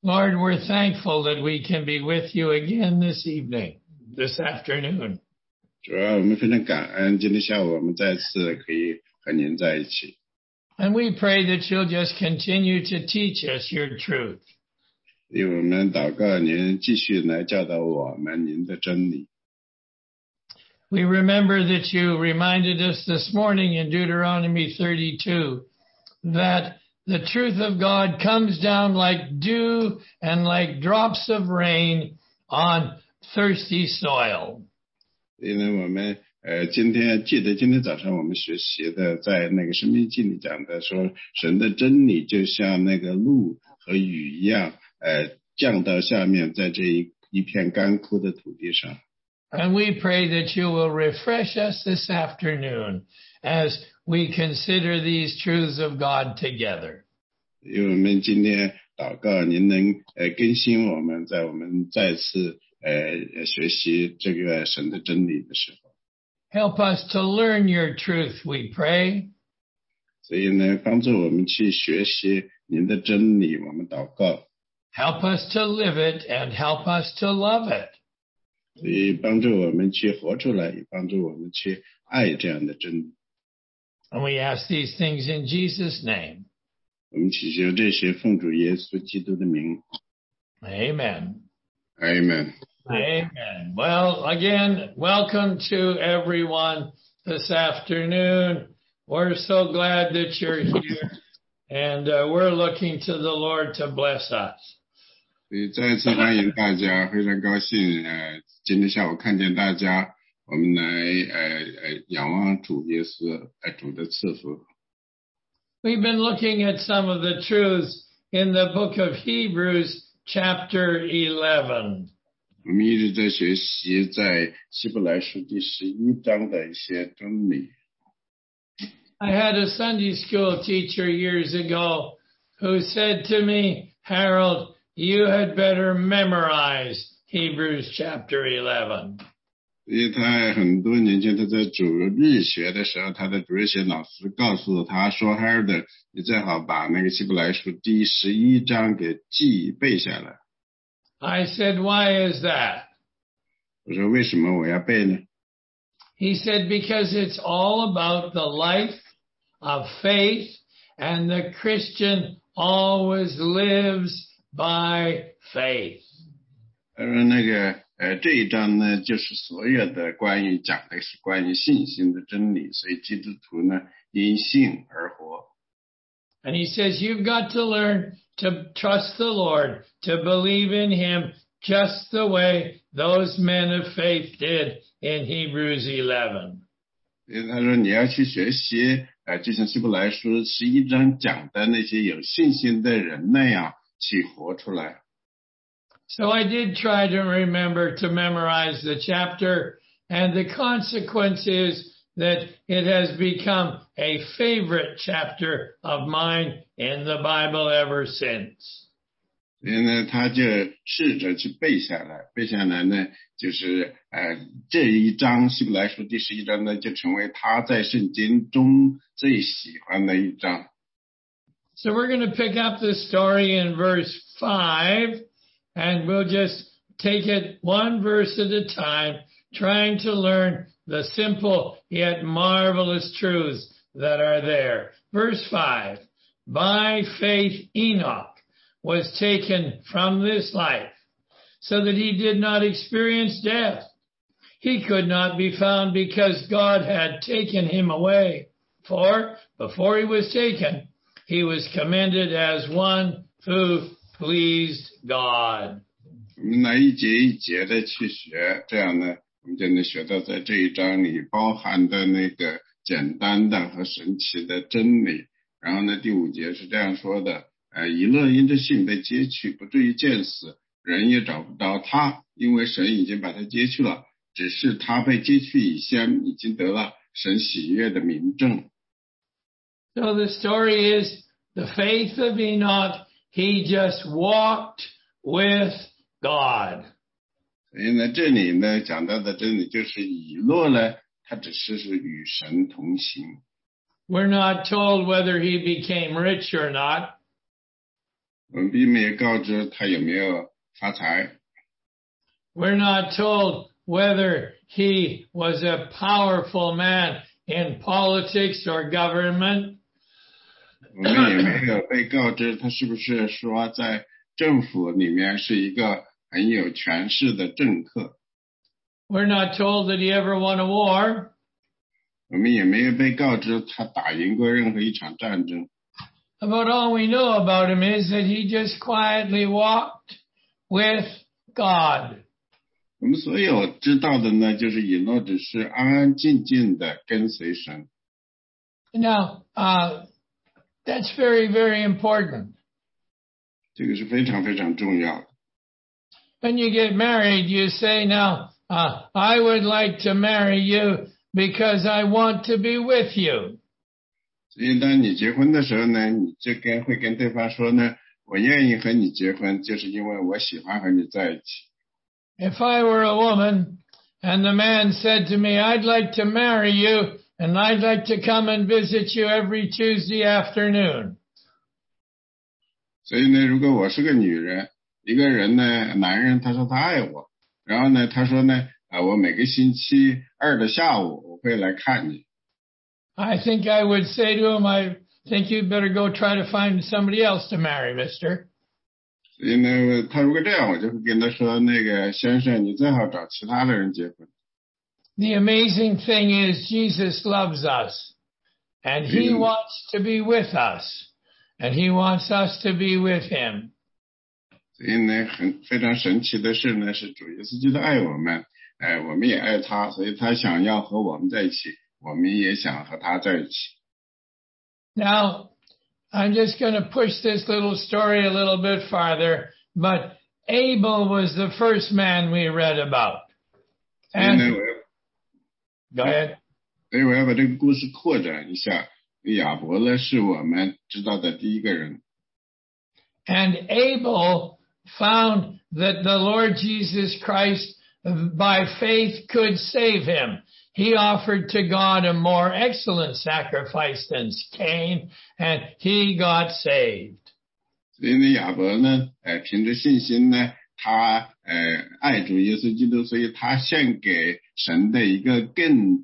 Lord, we're thankful that we can be with you again this evening, this afternoon. 主要我们非常感恩，今天下午我们再次可以和您在一起。 And we pray that you'll just continue to teach us your truth. 因为我们祷告您继续来教导我们您的真理。 We remember that you reminded us this morning in Deuteronomy 32 that the truth of God comes down like dew and like drops of rain on thirsty soil. 因为我们今天早上我们学习的，在那个申命记里讲的说，神的真理就像那个露和雨一样，降到下面，在这一片干枯的土地上。 And we pray that you will refresh us this afternoon as we consider these truths of God together. 因为我们今天祷告，您能更新我们，在我们再次学习这个神的真理的时候。 Help us to learn your truth, we pray. 所以呢，帮助我们去学习您的真理，我们祷告。 Help us to live it and help us to love it. 所以帮助我们去活出来，也帮助我们去爱这样的真理。 And we ask these things in Jesus' name. 我们祈求这些奉主耶稣基督的名。 Amen. Amen. Amen. Well, again, welcome to everyone this afternoon. We're so glad that you're here, and we're looking to the Lord to bless us. 所以再次欢迎大家，非常高兴今天下午看见大家，我们来仰望主耶稣，主的赐福。 We've been looking at some of the truths in the book of Hebrews, chapter 11. 我们一直在学习在希伯来书第11章的一些真理。 I had a Sunday school teacher years ago who said to me, Harold, you had better memorize Hebrews chapter 11. 所以他很多年前他在主日学的时候，他的主日学老师告诉他说 Harold 你最好把那个希伯来书第11章给背下来。 I said, why is that? 我说为什么我要背呢？ He said, because it's all about the life of faith, and the Christian always lives by faith. 他说那个这一章呢，就是所有的讲的是关于信心的真理，所以基督徒呢因信而活。 And he says, you've got to learn to trust the Lord, to believe in him just the way those men of faith did in Hebrews 11. 他说你要去学习就像希伯来书11章讲的那些有信心的人那样去活出来。 So I did try to remember to memorize the chapter, and the consequence is that it has become a favorite chapter of mine in the Bible ever since. 所以呢，他就试着去背下来呢，就是这一章希伯来书第11章呢，就成为他在圣经中最喜欢的一章。 So we're going to pick up the story in verse 5, and we'll just take it one verse at a time, trying to learn the simple yet marvelous truths that are there. Verse 5, by faith Enoch was taken from this life, so that he did not experience death. He could not be found because God had taken him away. For before he was taken, he was commended as one who pleased God. 我们来一节一节的去学，这样呢，我们就能学到在这一章里包含的那个简单的和神奇的真理。然后呢，第5节是这样说的：以勒因着信被接去，不至于见死，人也找不到他，因为神已经把他接去了。只是他被接去以前，已经得了神喜悦的明证。 So the story is the faith of Enoch. He just walked with God. 所以呢，这里呢讲到的真理就是以勒呢，他只是与神同行。 We're not told whether he became rich or not. 我们并没有告知他有没有发财。 We're not told whether he was a powerful man in politics or government. 我们也没有被告知他是不是说在政府里面是一个很有权势的政客。 We're not told that he ever won a war. 我们也没有被告知他打赢过任何一场战争。 About all we know about him is that he just quietly walked with God. 我们所有知道的呢，就是以诺只是安安静静的跟随神。 Now, that's very, very important. 这个是非常非常重要的。 When you get married, you say, now, I would like to marry you because I want to be with you. 所以当你结婚的时候呢，你就会跟对方说呢，我愿意和你结婚，就是因为我喜欢和你在一起。 If I were a woman and the man said to me, I'd like to marry you and I'd like to come and visit you every Tuesday afternoon. 所以呢，如果我是个女人，一个人呢，男人他说他爱我，然后呢，他说呢，我每个星期二的下午我会来看你。 I think I would say to him, I think you'd better go try to find somebody else to marry, mister. 所以呢，他如果这样，我就会跟他说，那个先生，你最好找其他的人结婚。 The amazing thing is Jesus loves us and he wants to be with us and he wants us to be with him. 所以呢，非常神奇的是呢，是主耶稣基督爱我们，我们也爱他，所以他想要和我们在一起，我们也想和他在一起。 Now, I'm just going to push this little story a little bit farther, but Abel was the first man we read about. And go ahead. 所以我要把这个故事扩展一下。亚伯呢，是我们知道的第一个人。 And Abel found that the Lord Jesus Christ, by faith, could save him. He offered to God a more excellent sacrifice than Cain, and he got saved. 所以呢，亚伯呢，凭着信心呢，他爱主耶稣基督，所以他献给神的一个更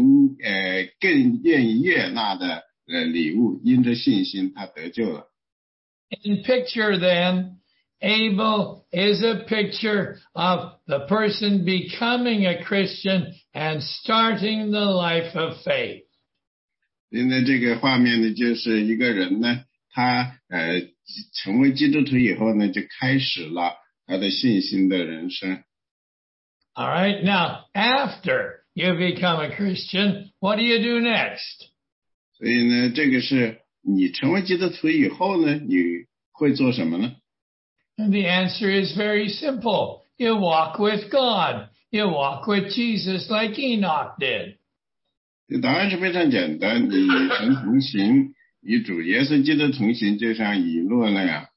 愿意悦纳的礼物，因着信心他得救了。 In picture then, Abel is a picture of the person becoming a Christian and starting the life of faith. 现在这个画面呢，就是一个人呢，他成为基督徒以后呢，就开始了他的信心的人生。 All right, now after you become a Christian, what do you do next? 所以呢，这个是你成为基督徒以后呢，你会做什么呢？ And the answer is very simple. You walk with God. You walk with Jesus like Enoch did. 答案是非常简单，你与神同行，与主耶稣基督同行，就像以诺那样。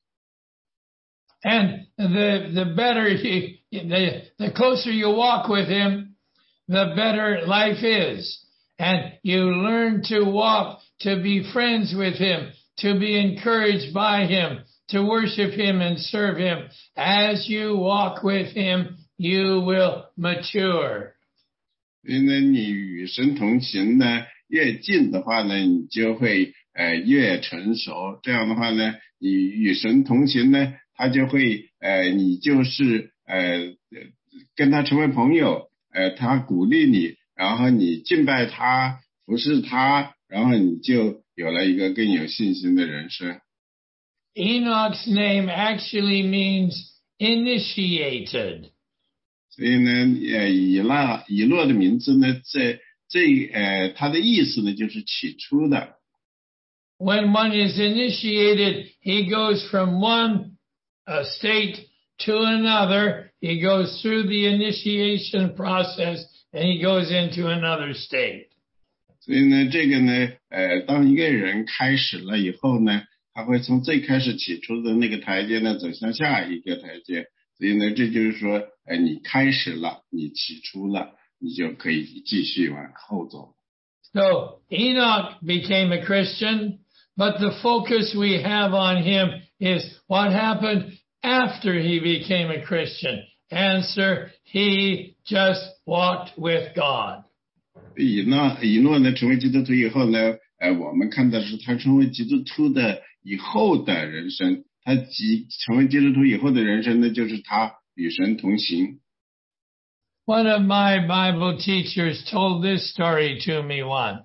And the better the closer you walk with him, the better life is. And you learn to walk, to be friends with him, to be encouraged by him, to worship him and serve him. As you walk with him, you will mature. 因为你与神同行呢，越近的话呢，你就会越成熟。这样的话呢，你与神同行呢，他就会你就是跟他成为朋友，他鼓励你，然后你敬拜他，服侍他，然后你就有了一个更有信心的人生。 Enoch's name actually means initiated. 所以呢，以诺的名字呢，它的意思呢，就是起初的。 When one is initiated, he goes from one state to another. He goes through the initiation process and he goes into another state. 所以呢，这个呢，当一个人开始了以后呢，他会从最开始起初的那个台阶呢，走向下一个台阶。所以呢，这就是说，你开始了，你起初了，你就可以继续往后走。 So Enoch became a Christian, but the focus we have on him is what happened after he became a Christian. Answer, he just walked with God. 以诺呢成为基督徒以后呢，我们看的是他成为基督徒的以后的人生。他成为基督徒以后的人生呢，就是他与神同行。 One of my Bible teachers told this story to me once.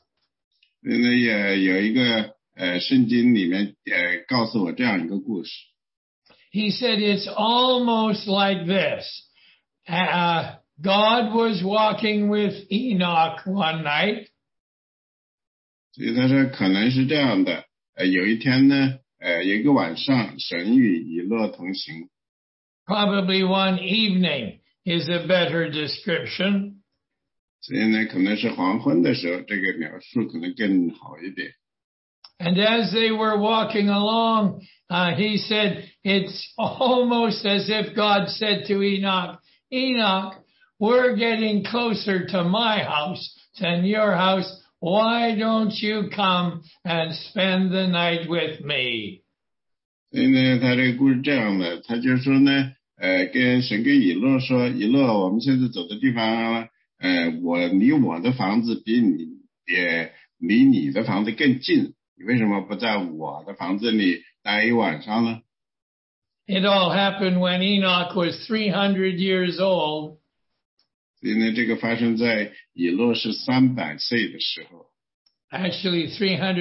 也有一个圣经里面告诉我这样一个故事。 He said it's almost like this. God was walking with Enoch one night. 所以他说可能是这样的，有一天呢，有一个晚上，神与以诺同行。 Probably one evening is a better description. 所以呢，可能是黄昏的时候，这个描述可能更好一点。 And as they were walking along, he said, it's almost as if God said to Enoch, Enoch, we're getting closer to my house than your house. Why don't you come and spend the night with me? 所以呢，他这个故事这样的，他就说呢，神跟以诺说，以诺，我们现在走的地方，我离我的房子比离你的房子更近，你为什么不在我的房子里待一晚上呢？ It all happened when Enoch was 300 years old. 所以呢，这个发生在以诺是300岁的时候。 Actually,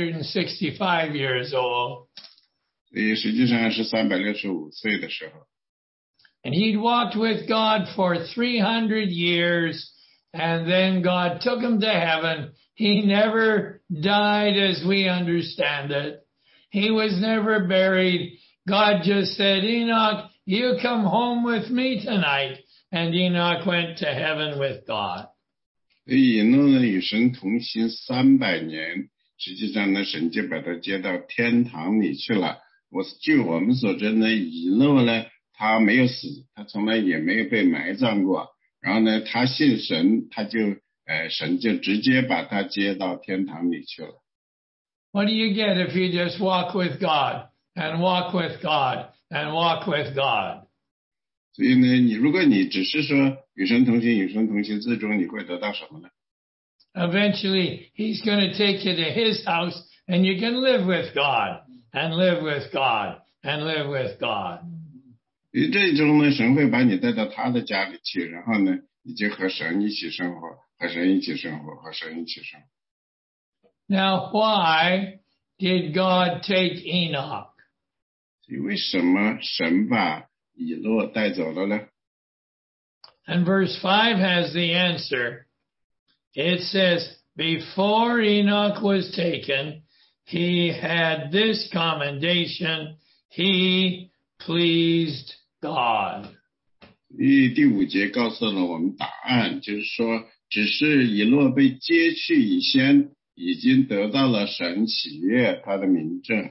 365 years old. 所以实际上是365岁的时候。 And he'd walked with God for 300 years, and then God took him to heaven. He never died as we understand it. He was never buried. God just said, Enoch, you come home with me tonight. And Enoch went to heaven with God. 所以以诺呢与神同行300年，实际上呢，神就把他接到天堂里去了。据我们所知呢，以诺呢他没有死，他从来也没有被埋葬过。然后呢，他信神，神就直接把他接到天堂里去了。 What do you get if you just walk with God and walk with God and walk with God? 所以呢，如果你只是说与神同行，与神同行，最终你会得到什么呢？ Eventually, he's going to take you to his house, and you can live with God and live with God and live with God. 最终呢，神会把你带到他的家里去，然后呢，你就和神一起生活，和神一起生活，和神一起生活。 Now, why did God take Enoch? 所以为什么神把以诺带走了呢？ And verse 5 has the answer. It says, before Enoch was taken, he had this commendation, he pleased God. 第5节告诉了我们答案，就是说，只是以诺被接去以先，已经得到了神喜悦他的明证。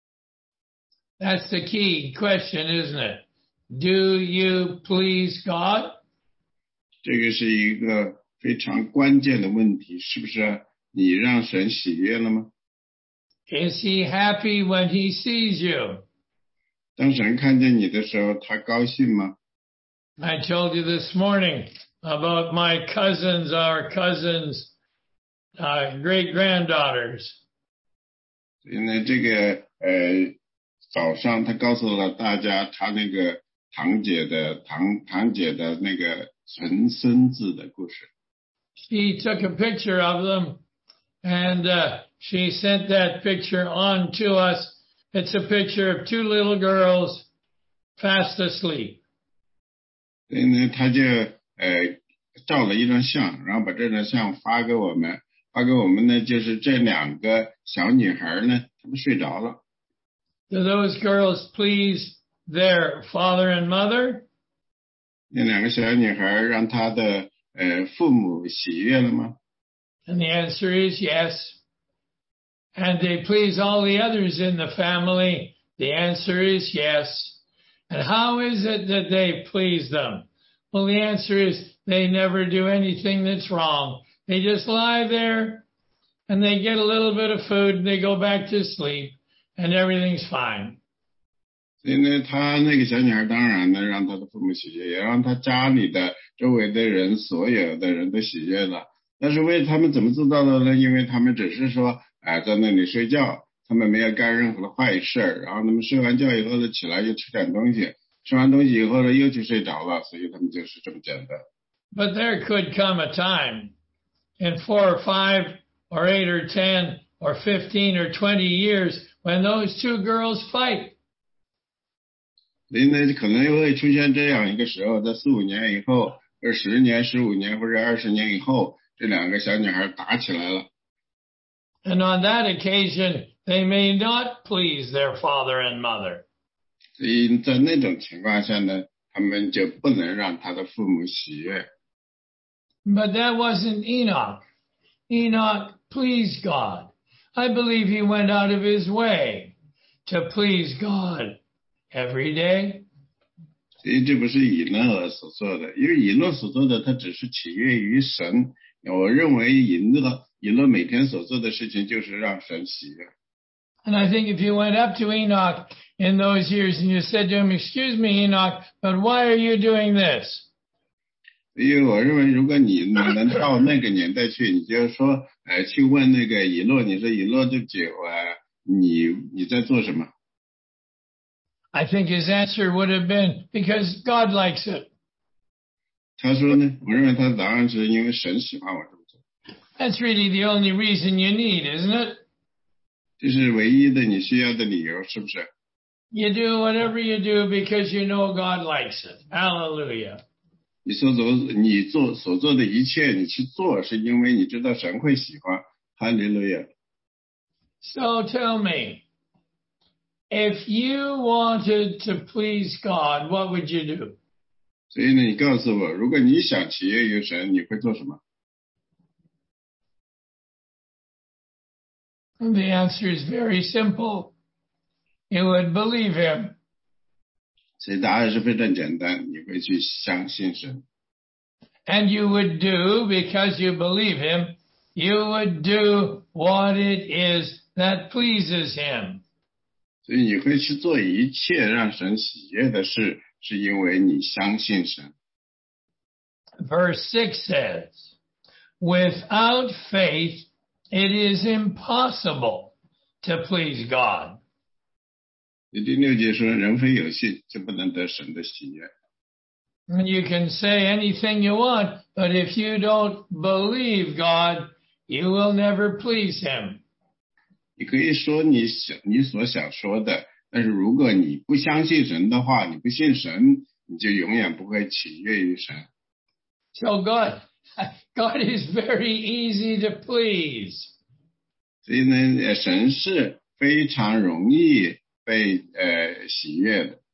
That's the key question, isn't it? Do you please God? 这个是一个非常关键的问题，是不是你让神喜悦了吗？ Is he happy when he sees you? 当神看见你的时候，他高兴吗？ I told you this morning about my cousins, our cousins, great-granddaughters. 所以呢，这个早上他告诉了大家他那个堂姐的那个曾孙子的故事。 She took a picture of them, and she sent that picture on to us. It's a picture of 2 little girls fast asleep. 所以呢，他就照了一张相，然后把这张相发给我们。发给我们呢，就是这2个小女孩呢，她们睡着了。 Do those girls please their father and mother? 那2个小女孩让她的父母喜悦了吗？ And the answer is yes. And they please all the others in the family? The answer is yes. And how is it that they please them? Well, the answer is they never do anything that's wrong. They just lie there and they get a little bit of food and they go back to sleep and everything's fine. 所以呢，他那个小女孩当然呢，让她的父母喜悦，也让她家里的周围的人，所有的人都喜悦了。但是为他们怎么做到的呢？因为他们只是说，在那里睡觉，他们没有干任何的坏事，然后他们睡完觉以后呢，起来又吃点东西，吃完东西以后呢，又去睡着了，所以他们就是这么简单。 But there could come a time in 4 or 5 or 8 or 10 or 15 or 20 years when those two girls fight. 所以呢，可能会出现这样一个时候，在4、5年以后，或者10年、15年或者20年以后，这两个小女孩打起来了。 And on that occasion, they may not please their father and mother. 所以在那种情况下呢，他们就不能让他的父母喜悦。 But that wasn't Enoch. Enoch pleased God. I believe he went out of his way to please God every day. 所以这不是以诺所做的，因为以诺所做的他只是喜悦于神。我认为以诺每天所做的事情就是让神喜悦。 And I think if you went up to Enoch in those years and you said to him, "Excuse me, Enoch, but why are you doing this?" 因为我认为如果你能到那个年代去，你就说去问那个以诺，你说以诺对不起，你在做什么？ I think his answer would have been, because God likes it. 他说呢，我认为他的答案是因为神喜欢我这么做。 That's really the only reason you need, isn't it? 这是唯一的你需要的理由，是不是？ You do whatever you do because you know God likes it. Hallelujah. 你所做的一切，你去做，是因为你知道神会喜欢。哈利路亚。 So tell me, if you wanted to please God, what would you do? 所以呢，你告诉我，如果你想喜悦于神，你会做什么？ And the answer is very simple. You would believe him. 所以答案是非常简单，你会去相信神。 And you would do, because you believe him, you would do what it is that pleases him. 所以你会去做一切让神喜悦的事，是因为你相信神。 Verse 6 says, without faith, it is impossible to please God. 第6节说，人非有信，就不能得神的喜悦。 And you can say anything you want, but if you don't believe God, you will never please him. 你可以说你所想说的，但是如果你不相信神的话，你不信神，你就永远不会喜悦于神。 So God is very easy to please. 所以呢，神是非常容易被喜悦的。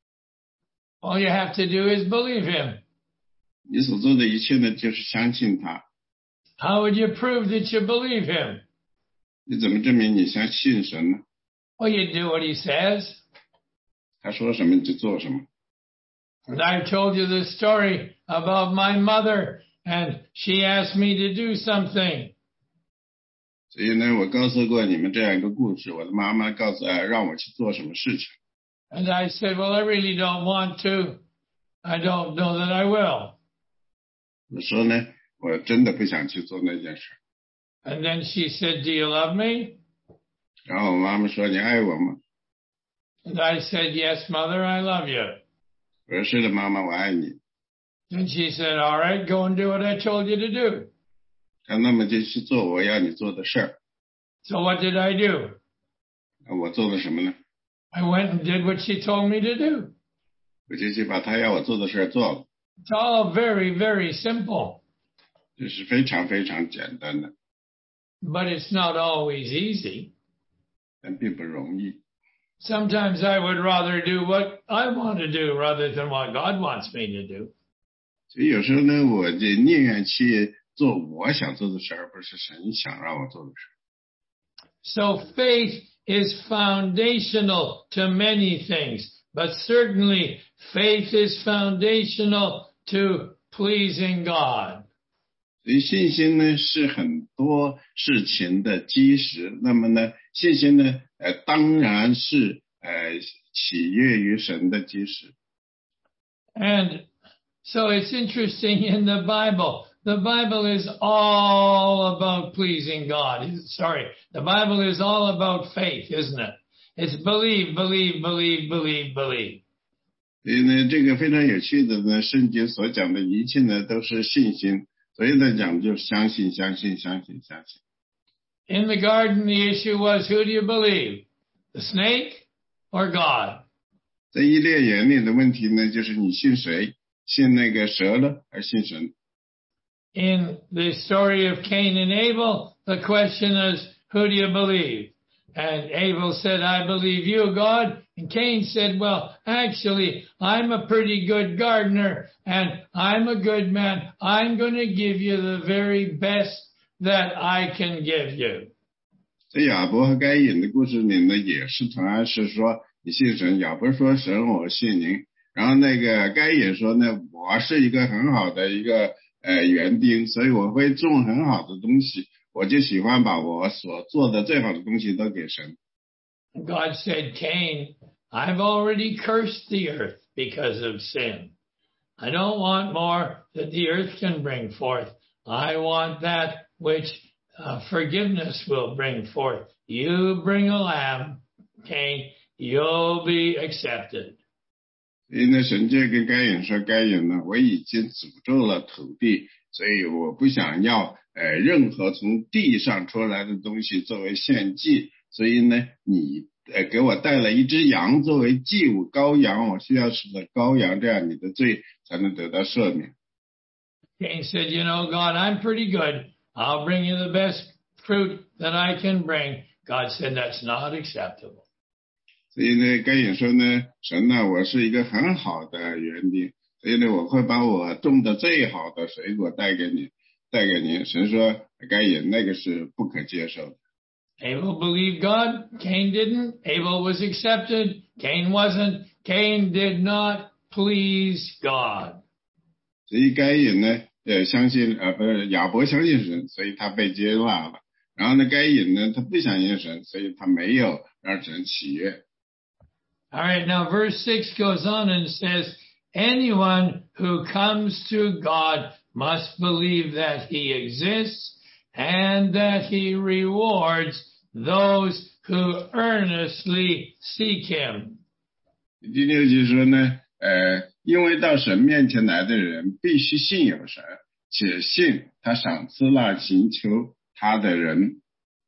All you have to do is believe him. 你所做的一切呢，就是相信他。 How would you prove that you believe him? 你怎么证明你相信神呢？ Well, you do what he says. 他说什么你就做什么。 And I've told you the story about my mother, and she asked me to do something. 所以呢，我告诉过你们这样一个故事，我的妈妈让我去做什么事情。 And I said, well, I really don't want to. I don't know that I will. 我说呢，我真的不想去做那件事。 And then she said, do you love me? 然后我妈妈说：“你爱我吗？” And I said, yes, mother, I love you. 我说：“是的，妈妈，我爱你。” And she said, all right, go and do what I told you to do. 那么就去做我要你做的事儿。 So what did I do? 我做了什么呢？ I went and did what she told me to do. 我就去把她要我做的事儿做了。 It's all very, very simple. 这是非常非常简单的， But it's not always easy. 但并不容易。 Sometimes I would rather do what I want to do rather than what God wants me to do. 所以有时候呢，我就宁愿去做我想做的事，而不是神想让我做的事。 So faith is foundational to many things, but certainly faith is foundational to pleasing God. 所以信心呢是很多事情的基石。那么呢，信心呢，当然是喜悦于神的基石。 And so it's interesting in the Bible. The Bible is all about pleasing God. Sorry, the Bible is all about faith, isn't it? It's believe, believe, believe, believe, believe. 所以呢，这个非常有趣的呢，圣经所讲的一切呢都是信心。所以呢讲就是相信，相信，相信，相信。 In the garden, the issue was, who do you believe? The snake or God? 在伊甸园里的问题呢，就是你信谁？信那个蛇呢，还是信神？ In the story of Cain and Abel, the question is, who do you believe? And Abel said, I believe you, God. And Cain said, well, actually, I'm a pretty good gardener and I'm a good man. I'm going to give you the very best that I can give you. 在亚伯和该隐的故事里呢，也是同样是说你信神，亚伯说神我信您，然后那个该隐说呢，我是一个很好的一个园丁，所以我会种很好的东西，我就喜欢把我所做的最好的东西都给神。 God said, Cain, I've already cursed the earth because of sin. I don't want more that the earth can bring forth. I want that which forgiveness will bring forth. You bring a lamb, Cain, you'll be accepted. 所以呢，神就跟该隐说，该隐呢，我已经诅咒了土地，所以我不想要任何从地上出来的东西作为献祭，所以呢，你给我带了一只羊作为祭物，羔羊，我需要吃的羔羊，这样你的罪才能得到赦免。 Cain said, you know, God, I'm pretty good. I'll bring you the best fruit that I can bring. God said, that's not acceptable. 所以呢，该隐说呢，神呢，我是一个很好的园丁，所以呢，我会把我种的最好的水果带给你，带给您。神说，该隐那个是不可接受的。 Abel believed God. Cain didn't. Abel was accepted. Cain wasn't. Cain did not please God. 所以该隐呢，相信不是亚伯相信神，所以他被接纳了。然后呢，该隐呢，他不相信神，所以他没有让神喜悦。 All right, now verse 6 goes on and says, anyone who comes to God must believe that he exists and that he rewards those who earnestly seek him. 第六节说呢，因为到神面前来的人必须信有神，且信他赏赐那寻求他的人。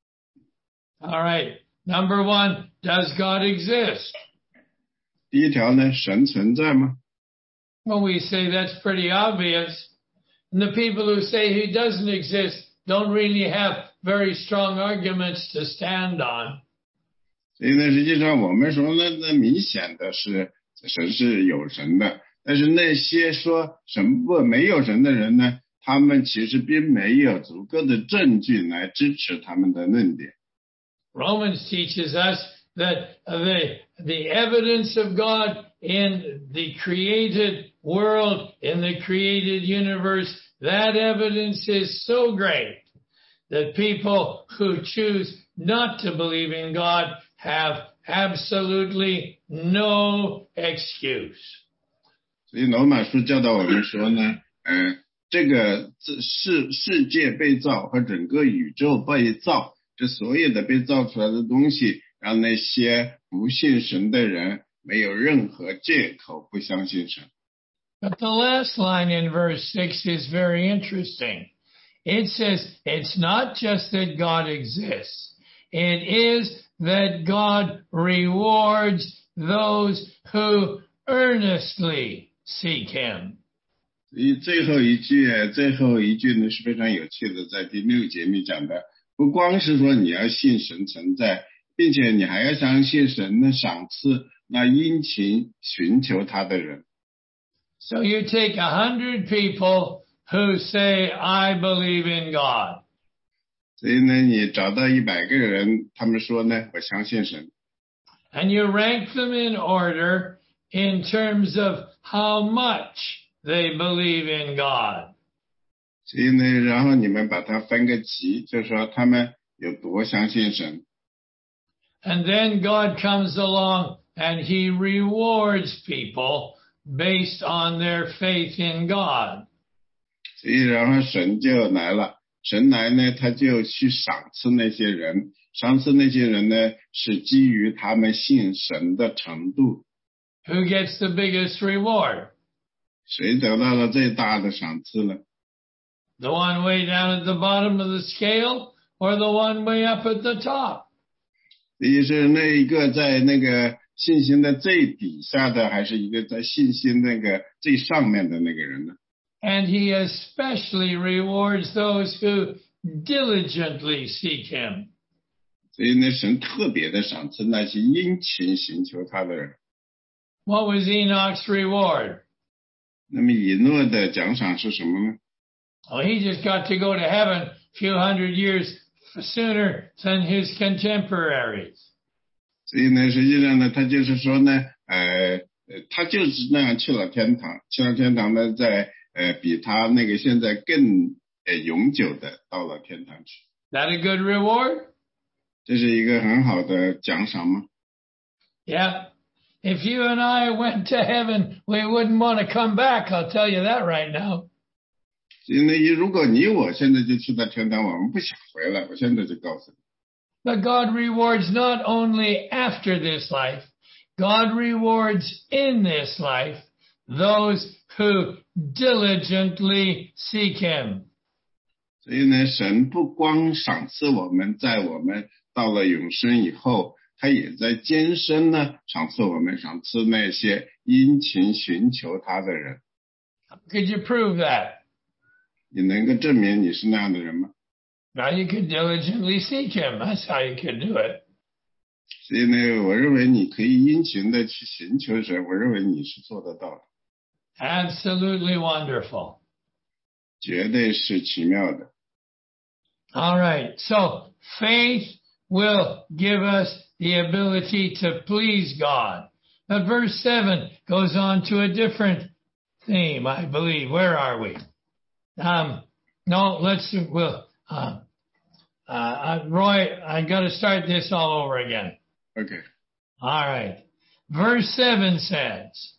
All right, number 1, does God exist? 第一条呢，神存在吗？ Well, we say that's pretty obvious. And the people who say he doesn't exist don't really have very strong arguments to stand on. 所以呢，实际上我们说那明显的是神是有神的，但是那些说神没有神的人呢，他们其实并没有足够的证据来支持他们的论点。 Romans teaches us that the evidence of God in the created world, in the created universe, that evidence is so great that people who choose not to believe in God have absolutely no excuse. 所以罗马书教导我们说呢，这个世界被造和整个宇宙被造，这所有的被造出来的东西，让那些不信神的人没有任何借口不相信神。 But the last line in verse 6 is very interesting. It says, it's not just that God exists. It is that God rewards those who earnestly seek him. 所以最后一句呢是非常有趣的，在第6节里讲的，不光是说你要信神存在，并且你还要相信神的赏赐那殷勤寻求他的人。 So you take 100 people who say, I believe in God. 所以呢，你找到100个人，他们说呢，我相信神。 And you rank them in order in terms of how much they believe in God. 所以呢，然后你们把它分个级，就是说他们有多相信神。 And then God comes along and he rewards people based on their faith in God. 所以然后神就来了，神来呢，他就去赏赐那些人，赏赐那些人呢，是基于他们信神的程度。 Who gets the biggest reward? 谁得到了最大的赏赐呢？ The one way down at the bottom of the scale or the one way up at the top? 也是那一个在那个信心的最底下的，还是一个在信心那个最上面的那个人呢？ And he especially rewards those who diligently seek him. 所以呢，神特别的赏赐那些殷勤寻求他的人。 What was Enoch's reward? 那么以诺的奖赏是什么呢？ Well, he just got to go to heaven a few hundred years sooner than his contemporaries. 所以呢，实际上呢，他就是说呢，他就是那样去了天堂，去了天堂呢，在比他那个现在更永久的到了天堂去。 That a good reward? 这是一个很好的奖赏吗？ Yeah. If you and I went to heaven, we wouldn't want to come back. I'll tell you that right now. 所以呢，如果你我现在就去到天堂，我们不想回来，我现在就告诉你。 But God rewards not only after this life, God rewards in this life those who diligently seek him. 所以呢，神不光赏赐我们，在我们到了永生以后，他也在今生呢赏赐我们，赏赐那些殷勤寻求他的人。 Could you prove that? 你能够证明你是那样的人吗？ Now you could diligently seek him. That's how you could do it. 所以呢，我认为你可以殷勤的去寻求神，我认为你是做得到的， Absolutely wonderful. 绝对是奇妙的。 All right. So faith will give us the ability to please God. But verse 7 goes on to a different theme, I believe. Where are we? No, Roy, I got to start this all over again. OK， All right. Verse 7 says,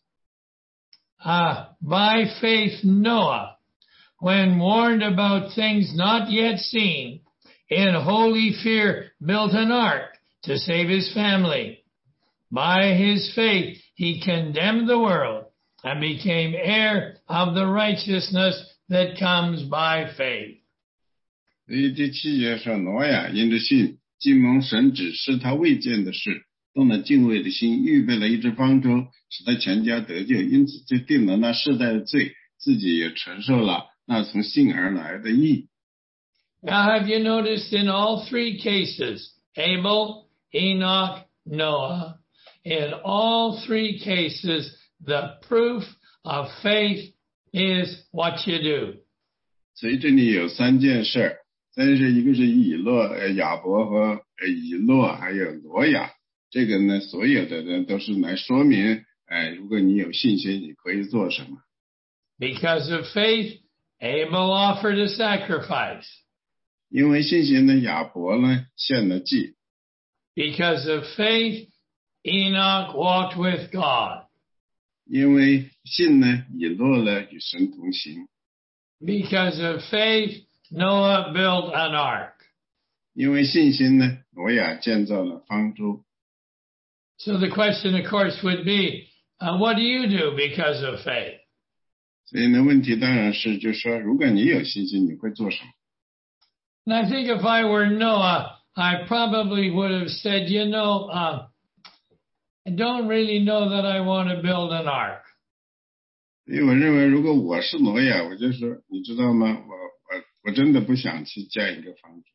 by faith Noah, when warned about things not yet seen, in holy fear built an ark to save his family. By his faith he condemned the world and became heir of the righteousness that comes by faith. 所以第7节说，挪亚因着信，既蒙神指示他未见的事，动了敬畏的心，预备了一只方舟，使他全家得救，因此就定了那世代的罪，自己也承受了那从信而来的义。 Now have you noticed in all three cases, Abel, Enoch, Noah, in all three cases, the proof of faith is what you do. 所以这里有3件事，但是一个是亚伯和以诺还有挪亚，这个呢，所有的人都是来说明，如果你有信心，你可以做什么。 Because of faith, Abel offered a sacrifice. 因为信心呢，亚伯呢献了祭。 Because of faith, Enoch walked with God. 因为信呢，以诺呢与神同行。 Because of faith, Noah built an ark. 因为信心呢，挪亚建造了方舟。 So the question, of course, would be, what do you do because of faith? 所以呢，问題當然是，就是說，如果你有信心，你會做什麼？ And I think if I were Noah, I probably would have said, I don't really know that I want to build an ark. 因為我認為，如果我是挪亞，我就說，你知道嗎？我真的不想去建一個方舟。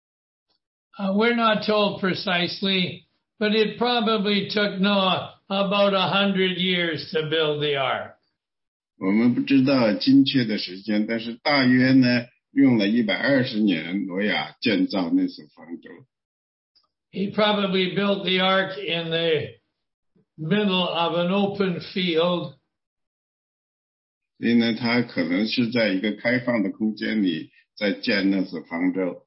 We're not told precisely, but it probably took Noah about 100 years to build the ark. 我們不知道精確的時間，但是大約呢，用了120年，挪亞建造那艘方舟。 He probably built the ark in the middle of an open field. 所以呢，他可能是在一个开放的空间里在建那所方舟。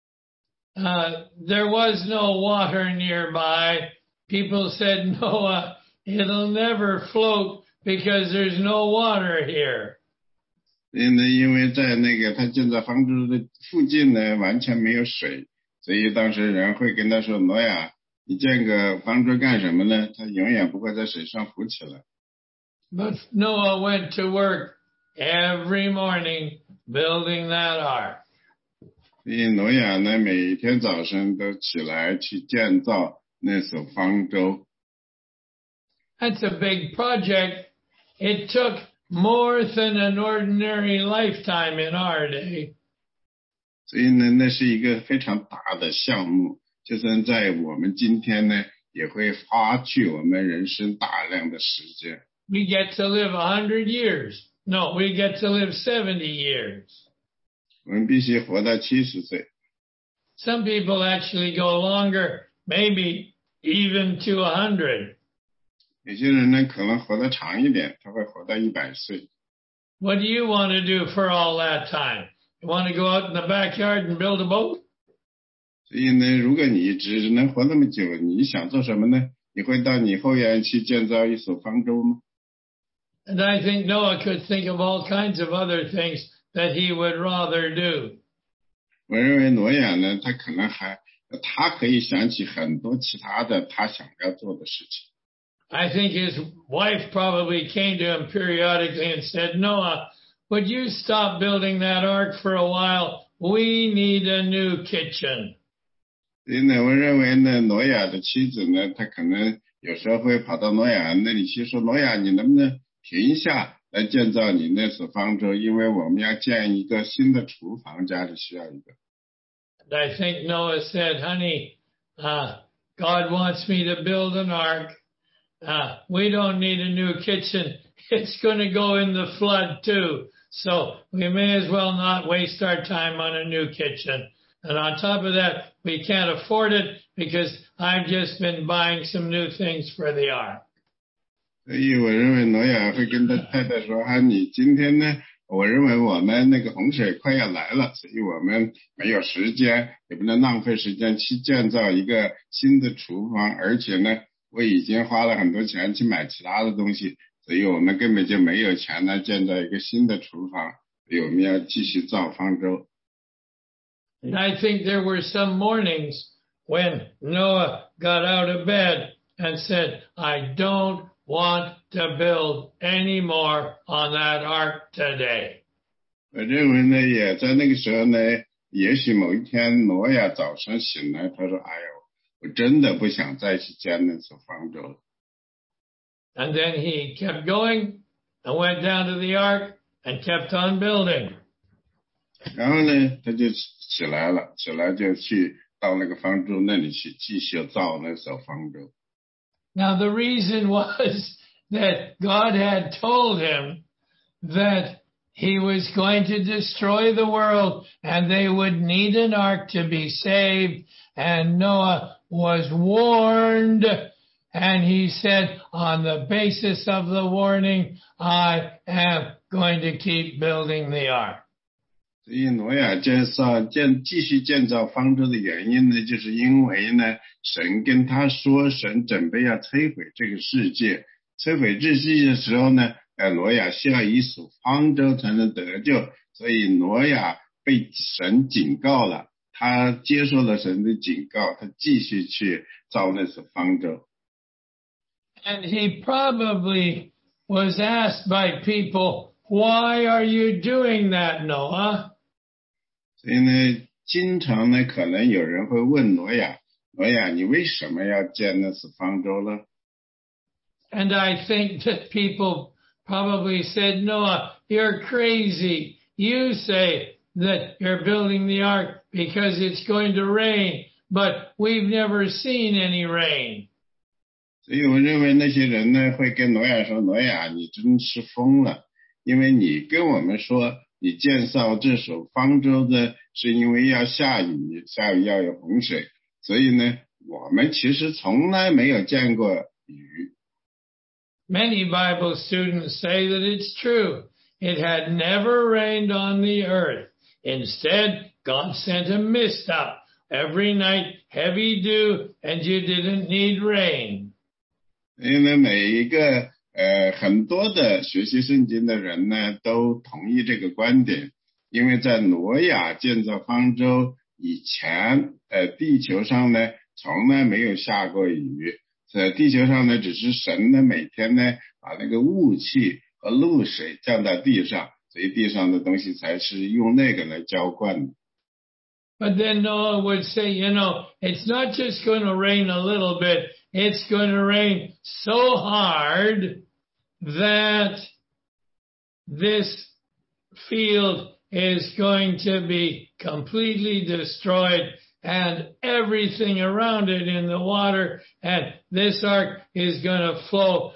There was no water nearby. People said, Noah, it'll never float because there's no water here. 所以呢，因为在那个他建造方舟的附近呢，完全没有水，所以当时人会跟他说：“挪亚，你建个方舟干什么呢？它永远不会在水上浮起来。” But Noah went to work every morning building that ark. 所以挪亚呢，每天早上都起来去建造那所方舟。 That's a big project. It took more than an ordinary lifetime in our day. 所以呢，那是一个非常大的项目，就算在我们今天呢，也会花去我们人生大量的时间。 We get to live 100 years. No, we get to live 70 years. 我们必须活到70岁。 Some people actually go longer, maybe even to 100. 有些人呢，可能活得长一点，他会活到100岁。 What do you want to do for all that time? You want to go out in the backyard and build a boat? 所以呢，如果你只能活那么久，你想做什么呢？你会到你后院去建造一所方舟吗？ And I think Noah could think of all kinds of other things that he would rather do. 我认为挪亚呢，他可以想起很多其他的他想要做的事情。 I think his wife probably came to him periodically and said, Noah, would you stop building that ark for a while? We need a new kitchen. 所以呢，我认为呢，挪亚的妻子呢，她可能有时候会跑到挪亚那里去说：“挪亚，你能不能停一下来建造你那所方舟？因为我们要建一个新的厨房，家里需要一个。” And I think Noah said, honey, God wants me to build an ark. We don't need a new kitchen. It's going to go in the flood too. So we may as well not waste our time on a new kitchen. And on top of that, we can't afford it because I've just been buying some new things for the ark. 所以我认为挪亚会跟他太太说：“你今天呢，我认为我们那个洪水快要来了，所以我们没有时间，也不能浪费时间去建造一个新的厨房，而且呢，我已经花了很多钱去买其他的东西，所以我们根本就没有钱来建造一个新的厨房，所以我们要继续造方舟。” And I think there were some mornings when Noah got out of bed and said, I don't want to build any more on that ark today. 我认为呢，也在那个时候呢，也许某一天挪亚早上醒来，他说：“哎呦，我真的不想再去建那所方舟了。” And then he kept going and went down to the ark and kept on building. 然后呢，他就起来就去到那个方舟那里去继续造那所方舟。 Now the reason was that God had told him that he was going to destroy the world and they would need an ark to be saved. And Noah was warned. And he said, on the basis of the warning, I am going to keep building the ark. 所以挪亚继续建造方舟的原因呢，就是因为呢，神跟他说，神准备要摧毁这个世界，摧毁这世界的时候呢，挪亚需要一所方舟才能得救，所以挪亚被神警告了，他接受了神的警告，他继续去造那所方舟。 And he probably was asked by people, why are you doing that, Noah? 所以呢，经常呢，可能有人会问挪亚，你为什么要建那所方舟呢？ And I think that people probably said, Noah, you're crazy. You say that you're building the ark because it's going to rain, but we've never seen any rain. 所以我认为那些人呢，会跟挪亚说：“挪亚，你真是疯了，因为你跟我们说，你建造这所方舟的是因为要下雨要有洪水，所以呢，我们其实从来没有见过雨。” Many Bible students say that it's true. it had never rained on the earth. Instead, God sent a mist up every night, heavy dew, and you didn't need rain. 因为每一个很多的学习圣经的人呢，都同意这个观点，因为在挪亚建造方舟以前，地球上呢从来没有下过雨，在地球上呢只是神呢每天呢把那个雾气和露水降到地上，所以地上的东西才是用那个来浇灌的。 But then Noah would say, it's not just going to rain a little bit, it's going to rain so hard that this field is going to be completely destroyed and everything around it in the water, and this ark is going to float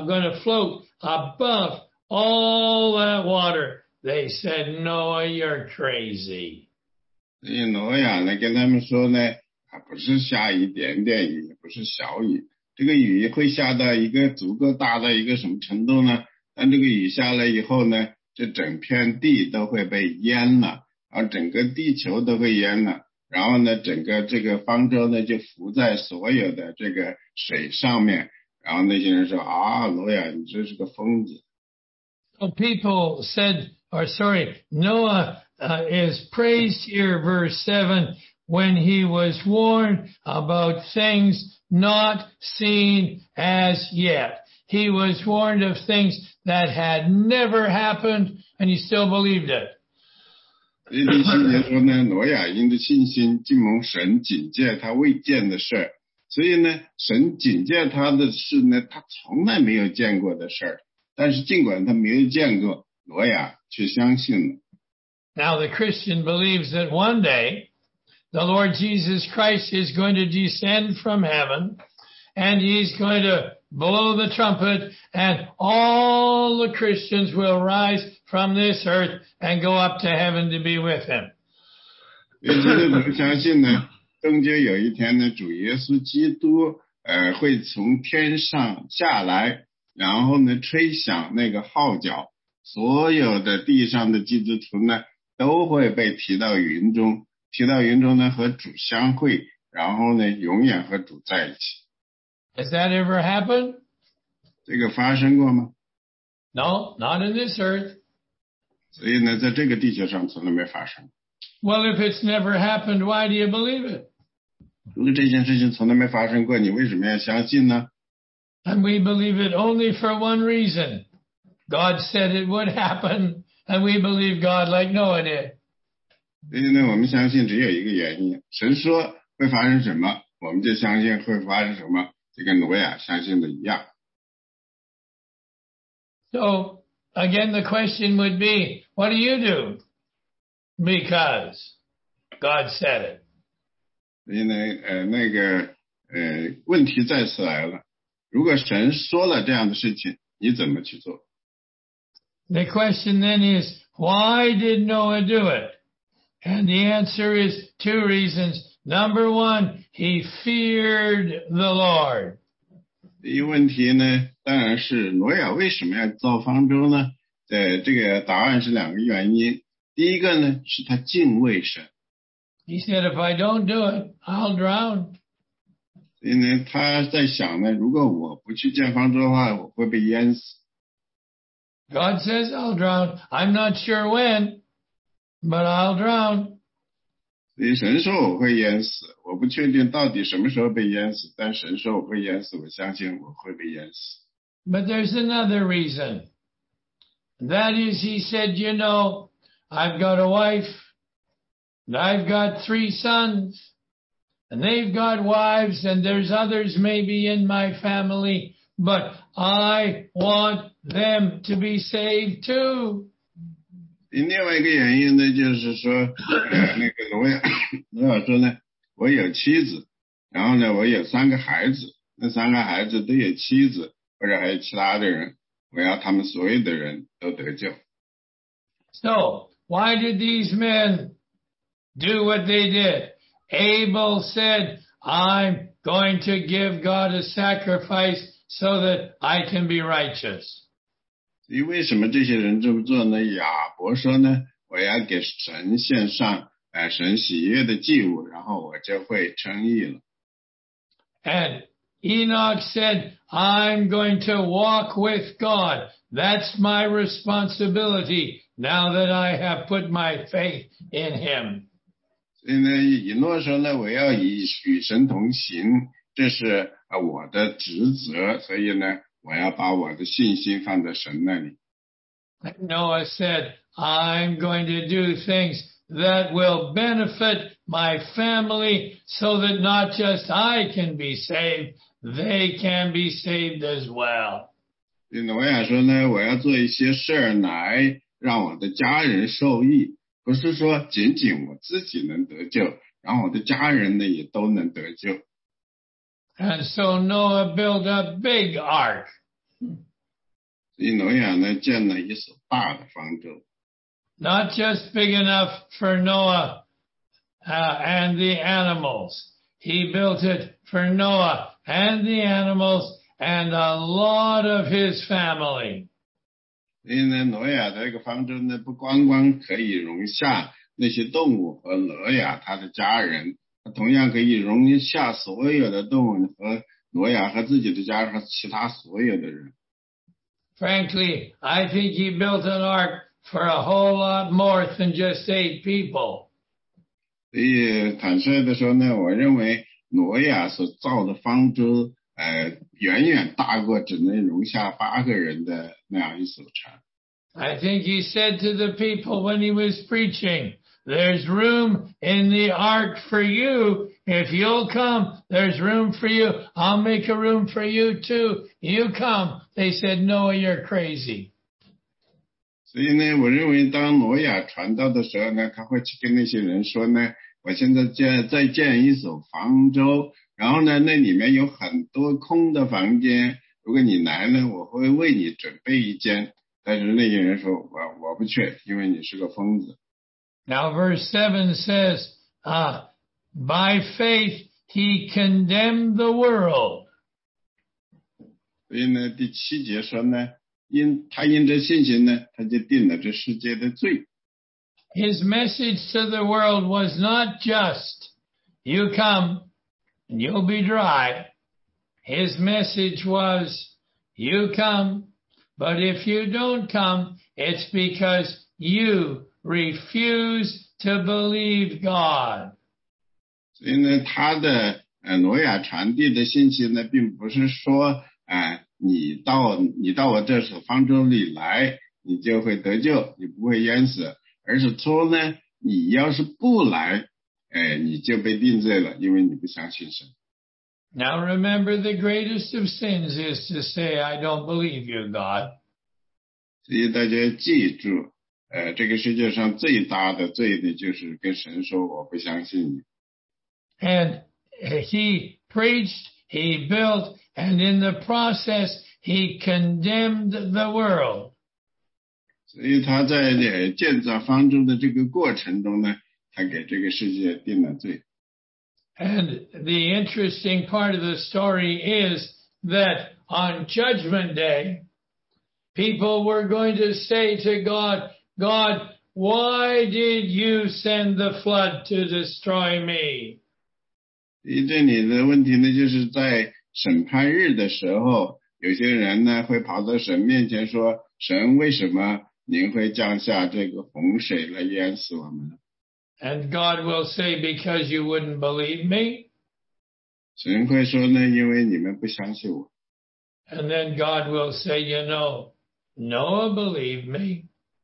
above all that water. They said, Noah, you're crazy. 所以挪亚呢跟他们说呢，不是下一点点雨，不是小雨，这个雨会下到一个足够大的一个什么程度呢？当这个雨下来以后呢，这整片地都会被淹了，然后整个地球都会淹了，然后呢，整个这个方舟呢就浮在所有的这个水上面，然后那些人说挪亚你这是个疯子。 So people said, Noah is praised here, verse 7, when he was warned about things not seen as yet. He was warned of things that had never happened, and he still believed it. 所以第7节说呢，挪亚因着信心敬蒙神警戒他未见的事，所以呢，神警戒他的事呢，他从来没有见过的事，但是尽管他没有见过，挪亚却相信了。 Now the Christian believes that one day the Lord Jesus Christ is going to descend from heaven and he's going to blow the trumpet and all the Christians will rise from this earth and go up to heaven to be with him. 基督徒相信呢，终究有一天呢，主耶稣基督会从天上下来，然后呢吹响那个号角，所有的地上的基督徒呢都会被提到云中，提到云中呢和主相会，然后呢永远和主在一起。 Has that ever happened? 这个发生过吗？ No, not in this earth. 所以呢，在这个地球上从来没发生。 Well, if it's never happened, why do you believe it? 如果这件事情从来没发生过，你为什么要相信呢？ And we believe it only for one reason. God said it would happen, and we believe God like Noah did. 所以呢，我们相信只有一个原因，神说会发生什么，我们就相信会发生什么，就跟挪亚相信的一样。 So, again, the question would be, what do you do? Because God said it. 所以呢，问题再次来了，如果神说了这样的事情，你怎么去做？ The question then is, why did Noah do it? And the answer is 2 reasons. Number 1, he feared the Lord. 第一问题呢，当然是挪亚为什么要造方舟呢？这个答案是2个原因。第一个呢，是他敬畏神。 He said, if I don't do it, I'll drown. 所以呢，他在想呢，如果我不去建方舟的话，我会被淹死。 God says I'll drown. I'm not sure when, but I'll drown. 所以神说我会淹死，我不确定到底什么时候被淹死，但神说我会淹死，我相信我会被淹死。 But there's another reason. That is, he said, I've got a wife, and I've got 3 sons, and they've got wives, and there's others maybe in my family, but I want them to be saved too. 另外一个原因呢，就是说，那个挪亚说呢，我有妻子，然后呢，我有3个孩子，那3个孩子都有妻子，或者还有其他的人，我要他们所有的人都得救。 So, why did these men do what they did? Abel said, I'm going to give God a sacrifice so that I can be righteous. 因为什么这些人这么做呢？亚伯说呢，我要给神献上神喜悦的祭物，然后我就会称义了。 And Enoch said, I'm going to walk with God. That's my responsibility now that I have put my faith in him. 所以呢，以诺说呢，我要与神同行，这是我的职责，所以呢，我要把我的信心放在神那里。 Noah said, I'm going to do things that will benefit my family so that not just I can be saved, they can be saved as well. 挪亚说呢，我要做一些事儿来让我的家人受益，不是说仅仅我自己能得救，然后我的家人呢也都能得救。 And so Noah built a big ark. 所以挪亚呢建了一艘大的方舟。 Not just big enough for Noah and the animals. He built it for Noah and the animals and a lot of his family. 所以呢，挪亚的这个方舟呢，不光光可以容下那些动物和挪亚他的家人，它同样可以容下所有的动物和挪亚和自己的家人和其他所有的人。 Frankly, I think he built an ark for a whole lot more than just 8 people. 所以坦率的说呢，我认为挪亚所造的方舟远远大过只能容下8个人的那样一艘船。 I think he said to the people when he was preaching, there's room in the ark for you. If you'll come, there's room for you. I'll make a room for you too. You come. They said, Noah, you're crazy. 所以呢，我认为当挪亚传道的时候呢，他会去跟那些人说呢，我现在再建一艘方舟，然后呢，那里面有很多空的房间，如果你来呢，我会为你准备一间。但是那些人说我不去，因为你是个疯子。 Now verse 7 says, by faith he condemned the world. 所以呢，第7节说呢，因着信心呢，他就定了这世界的罪。 His message to the world was not just, you come and you'll be dry. His message was, you come, but if you don't come, it's because you refuse to believe God. 所以呢，他的挪亚传递的信息呢，并不是说你到我这所方舟里来，你就会得救，你不会淹死，而是说呢，你要是不来，你就被定罪了，因为你不相信神。 Now remember, the greatest of sins is to say, I don't believe you, God. 所以大家记住，这个世界上最大的罪呢，就是跟神说我不相信你。 And he preached, he built, and in the process, he condemned the world. 所以他在建造方舟的这个过程中呢，他给这个世界定了罪。 And the interesting part of the story is that on Judgment Day, people were going to say to God, God, why did you send the flood to destroy me? 这里的问题呢，就是在审判日的时候，有些人呢会跑到神面前说，神为什么您会降下这个洪水来淹死我们呢？ And God will say, because you wouldn't believe me. 神会说呢，因为你们不相信我。 And then God will say, you know, Noah believed me.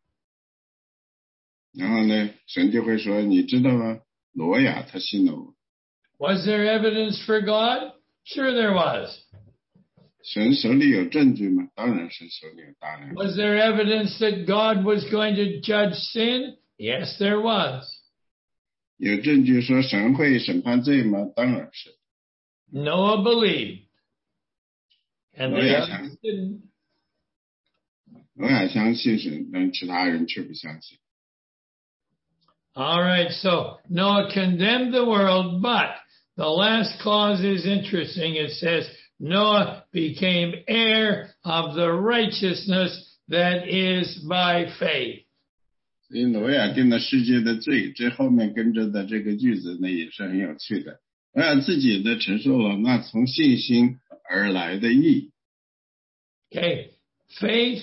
然后呢，神就会说，你知道吗？挪亚他信了我。 Was there evidence for God? Sure there was. 神手里有证据吗？当然是手里有大量。 Was there evidence that God was going to judge sin? Yes, there was. 有证据说神会审判罪吗？当然是。 Noah believed. And the others didn't. 挪亚相信神，但其他人却不相信。 All right, so Noah condemned the world, but the last clause is interesting. It says, Noah became heir of the righteousness that is by faith. 所以挪亚定了世界的罪，这后面跟着的这个句子呢也是很有趣的。挪亚自己呢承受了那从信心而来的义。 Okay, faith,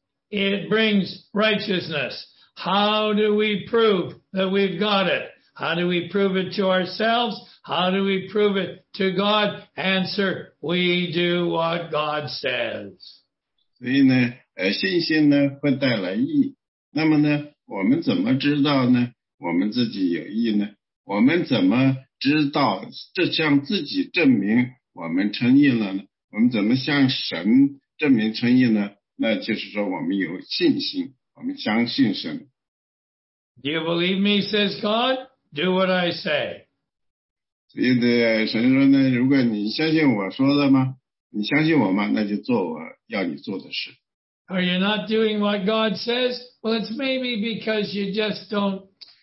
it brings righteousness. How do we prove that we've got it? How do we prove it to ourselves? How do we prove it to God? Answer, we do what God says. 所以呢，信心呢会带来义。那么呢，我们怎么知道呢？我们自己有义呢？我们怎么知道这向自己证明我们称义了呢？我们怎么向神证明称义呢？那就是说我们有信心，我们相信神。 Do you believe me, says God? Do what I say. 所以呢，神说呢，如果你相信我说的吗？你相信我吗？那就做我要你做的事。 Are you not doing what God says? Well, it's maybe because you just don't,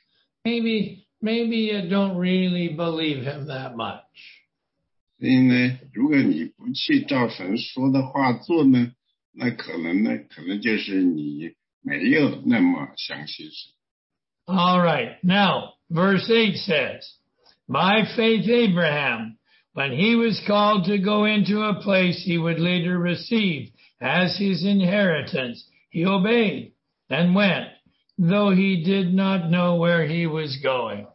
maybe you don't really believe him that much. 所以呢，如果你不去照神说的话做呢，那可能就是你没有那么相信神。 All right. Now, verse 8 says, by faith Abraham, when he was called to go into a place he would later receive as his inheritance, he obeyed and went, though he did not know where he was going.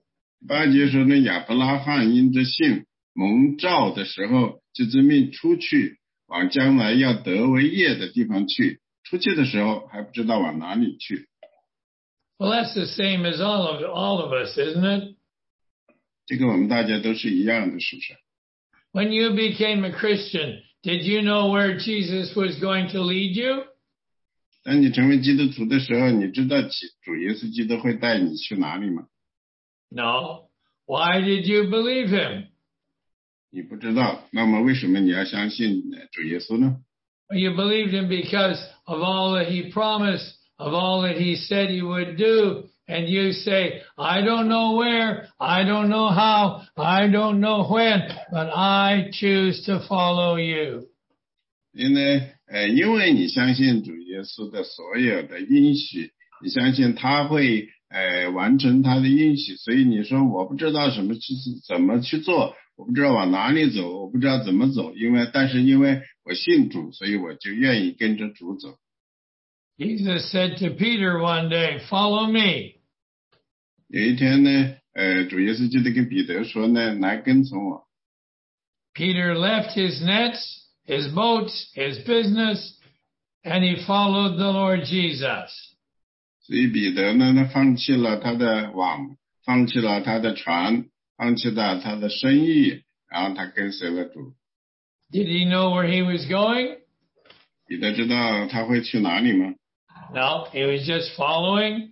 8节说呢，亚伯拉罕因着信蒙召的时候，就遵命出去，往将来要得为业的地方去。出去的时候还不知道往哪里去。 Well, that's the same as all of us, isn't it? 这个我们大家都是一样的，是不是？ When you became a Christian, did you know where Jesus was going to lead you? 当你成为基督徒的时候，你知道主耶稣基督会带你去哪里吗？ No. Why did you believe him? 你不知道，那么为什么你要相信主耶稣呢？ You believed him because of all that he promised, of all that he said he would do, and you say, I don't know where, I don't know how, I don't know when, but I choose to follow you. 因为你相信主耶稣的所有的应许，你相信他会完成他的应许，所以你说我不知道怎么去做，我不知道往哪里走，我不知道怎么走，但是因为我信主，所以我就愿意跟着主走。 Jesus said to Peter one day, follow me. 有一天呢，主耶稣基督跟彼得说呢，来跟从我。 Peter left his nets, his boats, his business, and he followed the Lord Jesus. 所以彼得呢，他放弃了他的网，放弃了他的船，放弃了他的生意，然后他跟随了主。 Did he know where he was going? 彼得知道他会去哪里吗？ No, he was just following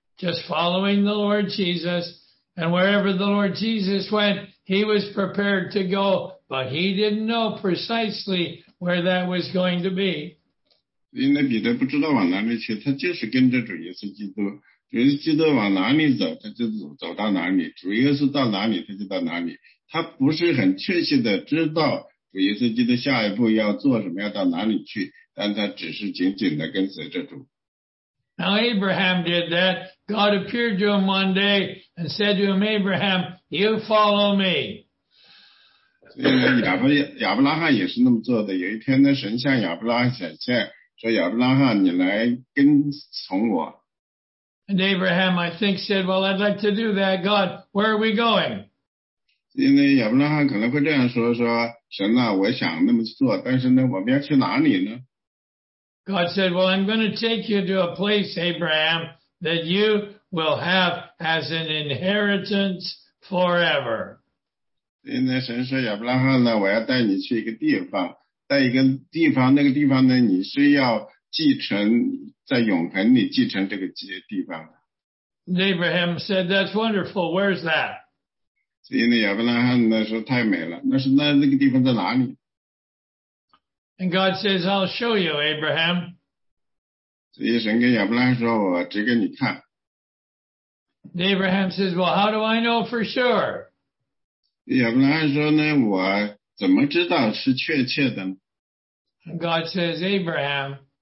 the Lord Jesus. And wherever the Lord Jesus went, he was prepared to go, but he didn't know precisely where that was going to be. 所以呢，彼得不知道往哪里去，他就是跟着主耶稣基督。主耶稣基督往哪里走，他就走到哪里；主耶稣到哪里，他就到哪里。他不是很确切的知道主耶稣基督下一步要做什么，要到哪里去，但他只是紧紧的跟随着主。 Now Abraham did that. God appeared to him one day and said to him, Abraham, you follow me. 所以呢，亚伯拉罕也是那么做的。有一天呢，神向亚伯拉罕显现，说亚伯拉罕，你来跟从我。 And Abraham, I think, said, well, I'd like to do that. God, where are we going? 因为亚伯拉罕可能会这样说神啊，我想那么做，但是呢，我们要去哪里呢？ God said, well, I'm going to take you to a place, Abraham, that you will have as an inheritance forever. 所以呢，神说亚伯拉罕呢，我要带你去一个地方，那个地方呢，你是要继承在永恒里继承这个地方的。 And Abraham said, that's wonderful. Where's that? 所以呢，亚伯拉罕呢说太美了，那个地方在哪里？ And God says, I'll show you, Abraham. 所以神跟亚伯拉罕说，我指给你看。 And Abraham says, well, how do I know for sure? 亚伯拉罕说呢，我怎么知道是确切的呢？ And God says, Abraham,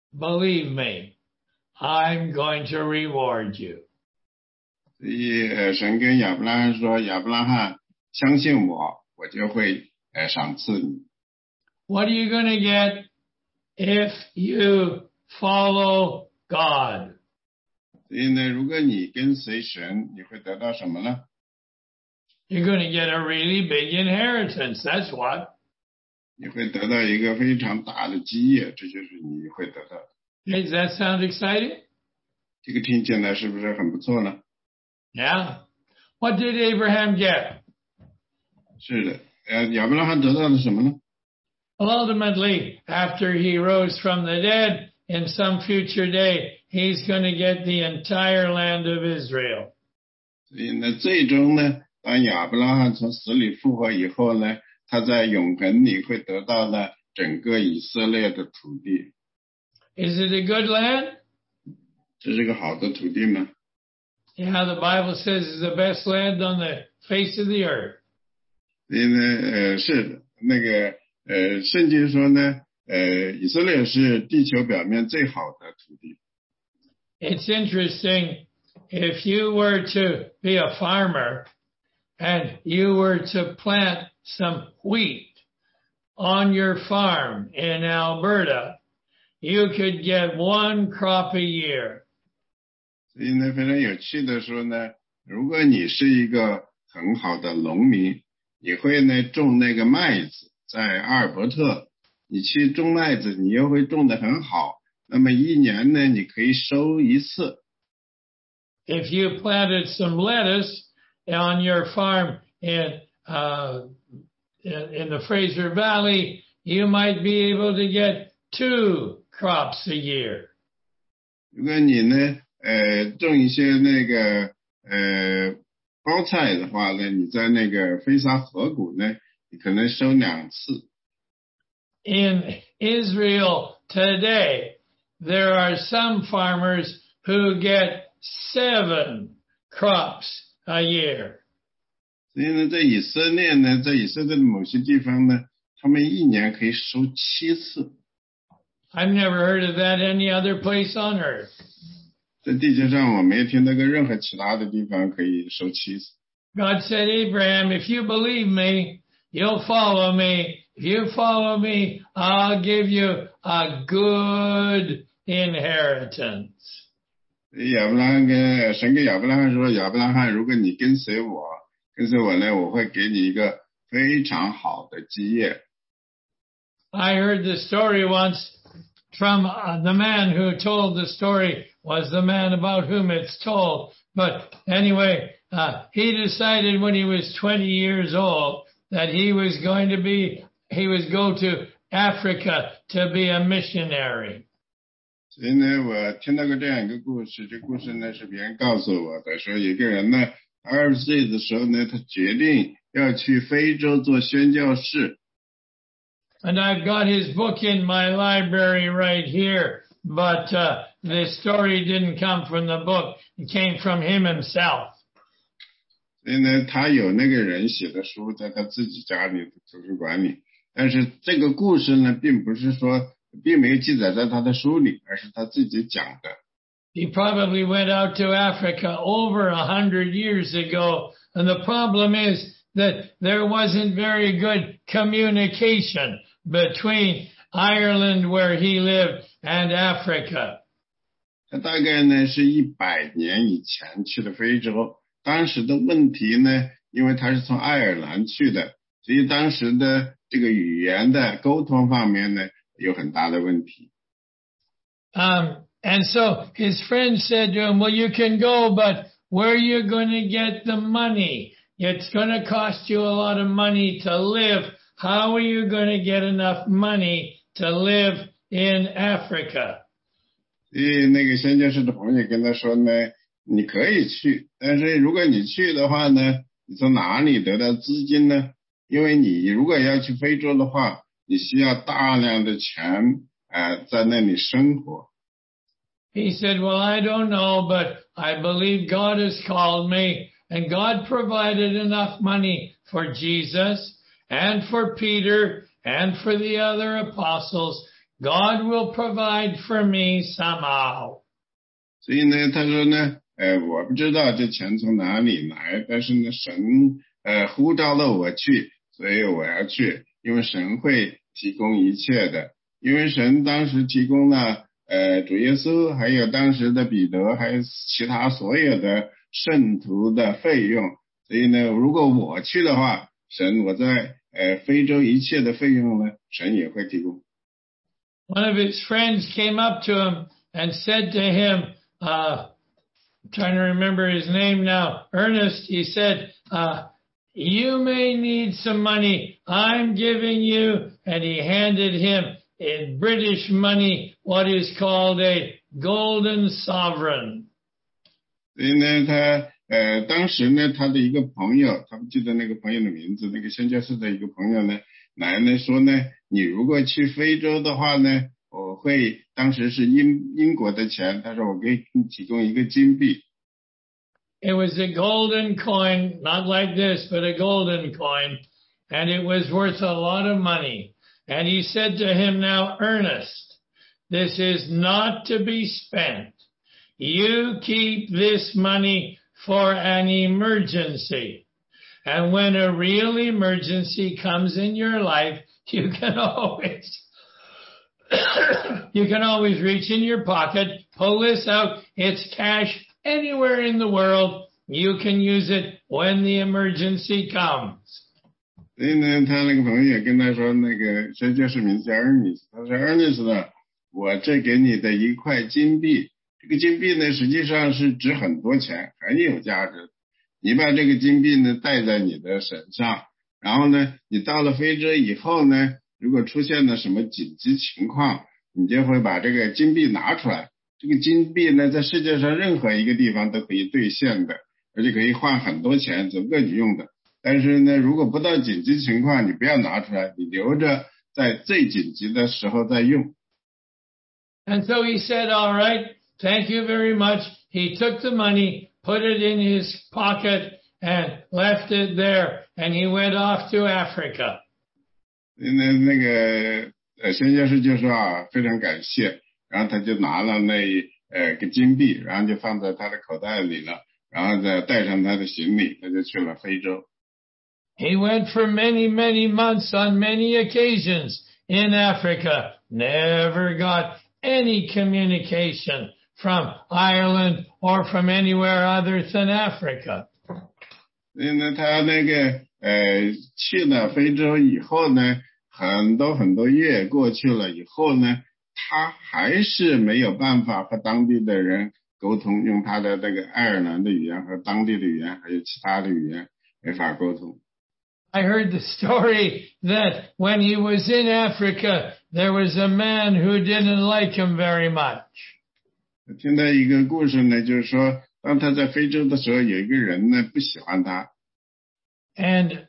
believe me, I'm going to reward you. 所以神跟亚伯拉罕说，亚伯拉罕相信我，我就会赏赐你。 What are you going to get if you follow God? 所以呢，如果你跟随神，你会得到什么呢？ You're going to get a really big inheritance. That's what. 你会得到一个非常大的基业，这就是你会得到的。 Does that sound exciting? 这个听起来是不是很不错呢？ Yeah. What did Abraham get? 是的，亚伯拉罕得到了什么呢？ Well, ultimately, after he rose from the dead, in some future day, he's going to get the entire land of Israel. 所以呢，最终呢，当亚伯拉罕从死里复活以后呢，他在永恒里会得到了整个以色列的土地。 Is it a good land? 这是个好的土地吗？ Yeah, the Bible says it's the best land on the face of the earth. 所以呢，是的，那个圣经说呢，以色列是地球表面最好的土地。 It's interesting, if you were to be a farmer and you were to plant some wheat on your farm in Alberta, you could get one crop a year. 所以呢，非常有趣的说呢，如果你是一个很好的农民，你会呢种那个麦子，在阿尔伯特，你去种麦子，你又会种得很好，那么一年呢，你可以收一次。 If you planted some lettuce on your farm in the Fraser Valley, you might be able to get 2 crops a year. 如果你呢，种一些那个包菜的话呢，你在那个菲沙河谷呢，你可能收2次。 In Israel today, there are some farmers who get 7 crops a year. 所以呢，在以色列呢，在以色列的某些地方呢，他们一年可以收7次。 I've never heard of that any other place on earth. 在地球上，我没有听到过任何其他的地方可以收7次。 God said, Abraham, if you believe me, you'll follow me. If you follow me, I'll give you a good inheritance. 亚伯拉罕跟神跟亚伯拉罕说，亚伯拉罕，如果你跟随我呢，我会给你一个非常好的基业。 I heard the story once from the man who told the story was the man about whom it's told. But anyway, he decided when he was 20 years old that he was go to Africa to be a missionary. 所以呢，我听到过这样一个故事，这故事呢是别人告诉我的，说有个人呢，20岁的时候呢，他决定要去非洲做宣教士。 And I've got his book in my library right here, but the story didn't come from the book. It came from him himself. 所以呢，他有那个人写的书在他自己家里的图书馆里，但是这个故事呢，并没有记载在他的书里，而是他自己讲的。 He probably went out to Africa over 100 years ago, and the problem is that there wasn't very good communication between Ireland, where he lived, and Africa. 他大概呢是100年以前去的非洲，当时的问题呢，因为他是从爱尔兰去的，所以当时的这个语言的沟通方面呢有很大的问题。 And so his friend said to him, well, you can go, but where are you going to get the money? It's going to cost you a lot of money to live. How are you going to get enough money to live in Africa? 所以那个宣教士的朋友跟他说呢，你可以去，但是如果你去的话呢，你从哪里得到资金呢？因为你如果要去非洲的话，你需要大量的钱在那里生活。 He said, well, I don't know, but I believe God has called me, and God provided enough money for Jesus and for Peter and for the other apostles. God will provide for me somehow. 所以呢，他说呢，我不知道这钱从哪里来，但是呢，神呼召了我去，所以我要去，因为神会提供一切的，因为神当时提供了主耶稣，还有当时的彼得，还有其他所有的圣徒的费用，所以呢，如果我去的话，神我在非洲一切的费用呢，神也会提供。 One of his friends came up to him and said to him, I'm trying to remember his name now, Ernest, he said, you may need some money. I'm giving you, and he handed him in British money what is called a golden sovereign. 所以呢，他当时呢，他的一个朋友，他不记得那个朋友的名字，那个宣教士的一个朋友呢，来呢说呢，你如果去非洲的话呢，我会当时是英国的钱，他说我给你提供一个金币。 It was a golden coin, not like this, but a golden coin, and it was worth a lot of money. And he said to him, now, Ernest, this is not to be spent. You keep this money for an emergency. And when a real emergency comes in your life, you can always reach in your pocket, pull this out. It's cash anywhere in the world. You can use it when the emergency comes. 所以呢，他那个朋友也跟他说，那个宣教士名叫 Ernest， 他说 Ernest 呢，我这给你的一块金币，这个金币呢实际上是值很多钱，很有价值。你把这个金币呢带在你的身上，然后呢，你到了非洲以后呢，如果出现了什么紧急情况，你就会把这个金币拿出来。这个金币呢，在世界上任何一个地方都可以兑现的，而且可以换很多钱，足够你用的。但是呢，如果不到紧急情况，你不要拿出来，你留着在最紧急的时候再用。 And so he said, all right, thank you very much. He took the money, put it in his pocket, and left it there, and he went off to Africa. 那个宣教士就说啊，非常感谢，然后他就拿了那个金币，然后就放在他的口袋里了，然后再带上他的行李，他就去了非洲。 He went for many, many months on many occasions in Africa, never got any communication from Ireland or from anywhere other than Africa. 所以呢，他那个去了非洲以后呢，很多月过去了以后呢，他还是没有办法和当地的人沟通，用他的那个爱尔兰的语言和当地的语言还有其他的语言没法沟通。 I heard the story that when he was in Africa, there was a man who didn't like him very much. 听到一个故事呢，就是说，当他在非洲的时候，有一个人呢不喜欢他。 And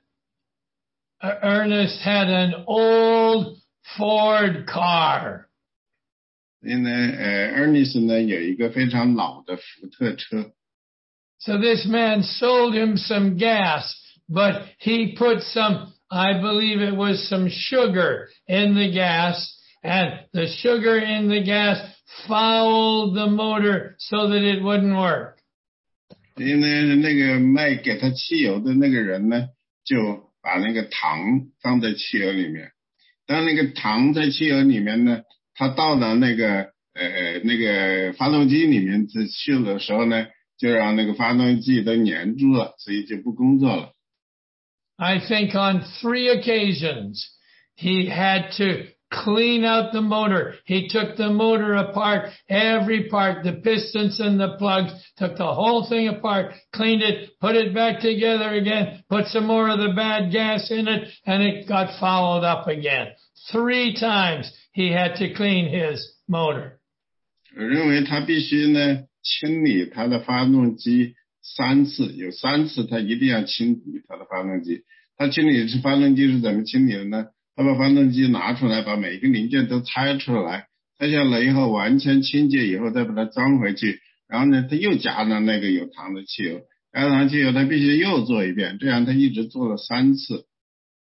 Ernest had an old Ford car. 所以呢，Ernest 呢有一个非常老的福特车。 So this man sold him some gas, but he put some, I believe it was some sugar in the gas, and the sugar in the gas fouled the motor so that it wouldn't work. 所以呢，那个卖给他汽油的那个人呢，就把那个糖放在汽油里面。当那个糖在汽油里面呢，他到了那个发动机里面去的时候呢，就让那个发动机都粘住了，所以就不工作了。 I think on 3 occasions he had to clean out the motor. He took the motor apart, every part, the pistons and the plugs, took the whole thing apart, cleaned it, put it back together again, put some more of the bad gas in it, and it got fouled up again. 3 times he had to clean his motor. 我认为他必须呢清理他的发动机3次，有3次他一定要清理他的发动机。他清理发动机是怎么清理的呢？他把发动机拿出来，把每一个零件都拆出来，拆下来以后完全清洁以后再把它装回去，然后呢他又加了那个有糖的汽油，加了糖汽油他必须又做一遍，这样他一直做了3次。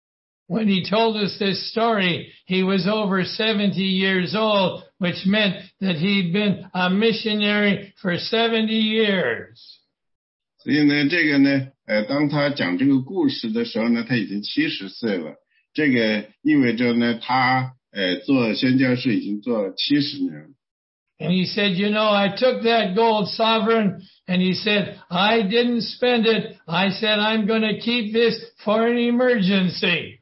When he told us this story, he was over 70 years old, which meant that he'd been a missionary for 70 years. 所以呢，这个呢，当他讲这个故事的时候呢，他已经70岁了。这个意味着呢，他做宣教士已经做了70年了。 And he said, you know, I took that gold sovereign, and he said, I didn't spend it. I said, I'm going to keep this for an emergency.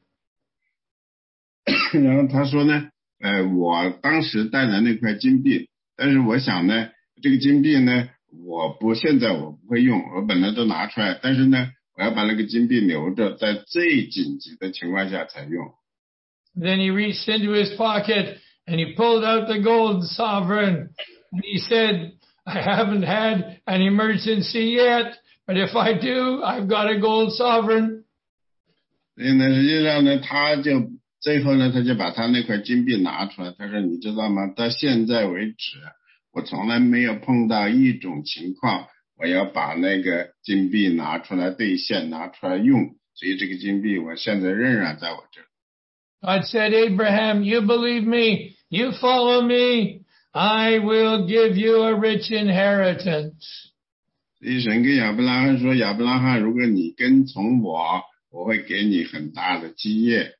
然后他说呢，我当时带了那块金币，但是我想呢，这个金币呢，现在我不会用，我本来都拿出来，但是呢，我要把那个金币留着，在最紧急的情况下才用。 Then he reached into his pocket and he pulled out the gold sovereign and he said, I haven't had an emergency yet, but if I do, I've got a gold sovereign. 所以呢，实际上呢，最后呢，他就把他那块金币拿出来，他说你知道吗，到现在为止我从来没有碰到一种情况我要把那个金币拿出来兑现，拿出来用，所以这个金币我现在仍然在我这儿。 God said, Abraham, you believe me, you follow me, I will give you a rich inheritance. 所以神跟亚伯拉罕说，亚伯拉罕，如果你跟从我，我会给你很大的基业。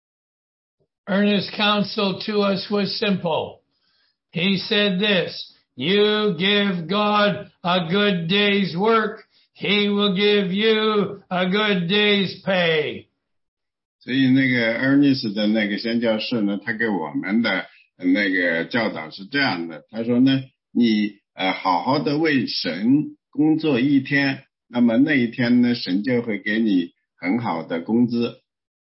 Ernest's counsel to us was simple. He said this, you give God a good day's work, He will give you a good day's pay. 所以那个 Ernest 的那个宣教士呢，他给我们的那个教导是这样的，他说呢，你好好的为神工作一天，那么那一天呢，神就会给你很好的工资。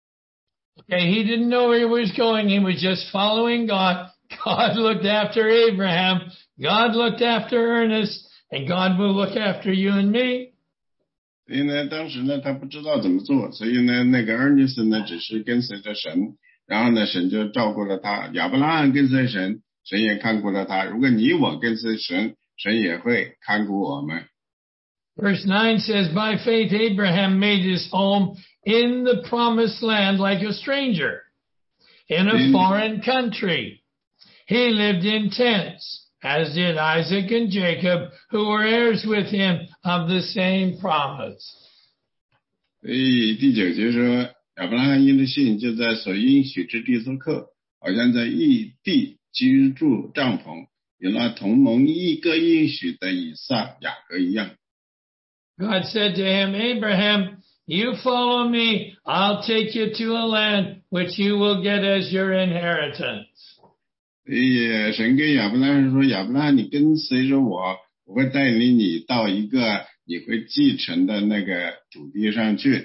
Okay, he didn't know where he was going. He was just following God. God looked after Abraham. God looked after Ernest. And God will look after you and me. 所以呢，当时呢，他不知道怎么做，所以呢，那个 Ernest 呢，只是跟随着神，然后呢，神就照顾了他。亚伯拉罕跟随神，神也看顾了他。如果你我跟随神，神也会看顾我们。 Verse 9 says, by faith Abraham made his home in the promised land like a stranger, in a foreign country. He lived in tents, as did Isaac and Jacob, who were heirs with him of the same promise. 所以第9节说，亚伯拉罕因着信，就在所应许之地做客，好像在异地居住帐篷，与那同盟一个应许的以撒、雅各一样。 God said to him, Abraham, you follow me, I'll take you to a land which you will get as your inheritance. 所以神跟亚伯拉罕说，亚伯拉罕，你跟随着我，我会带领你到一个你会继承的那个土地上去。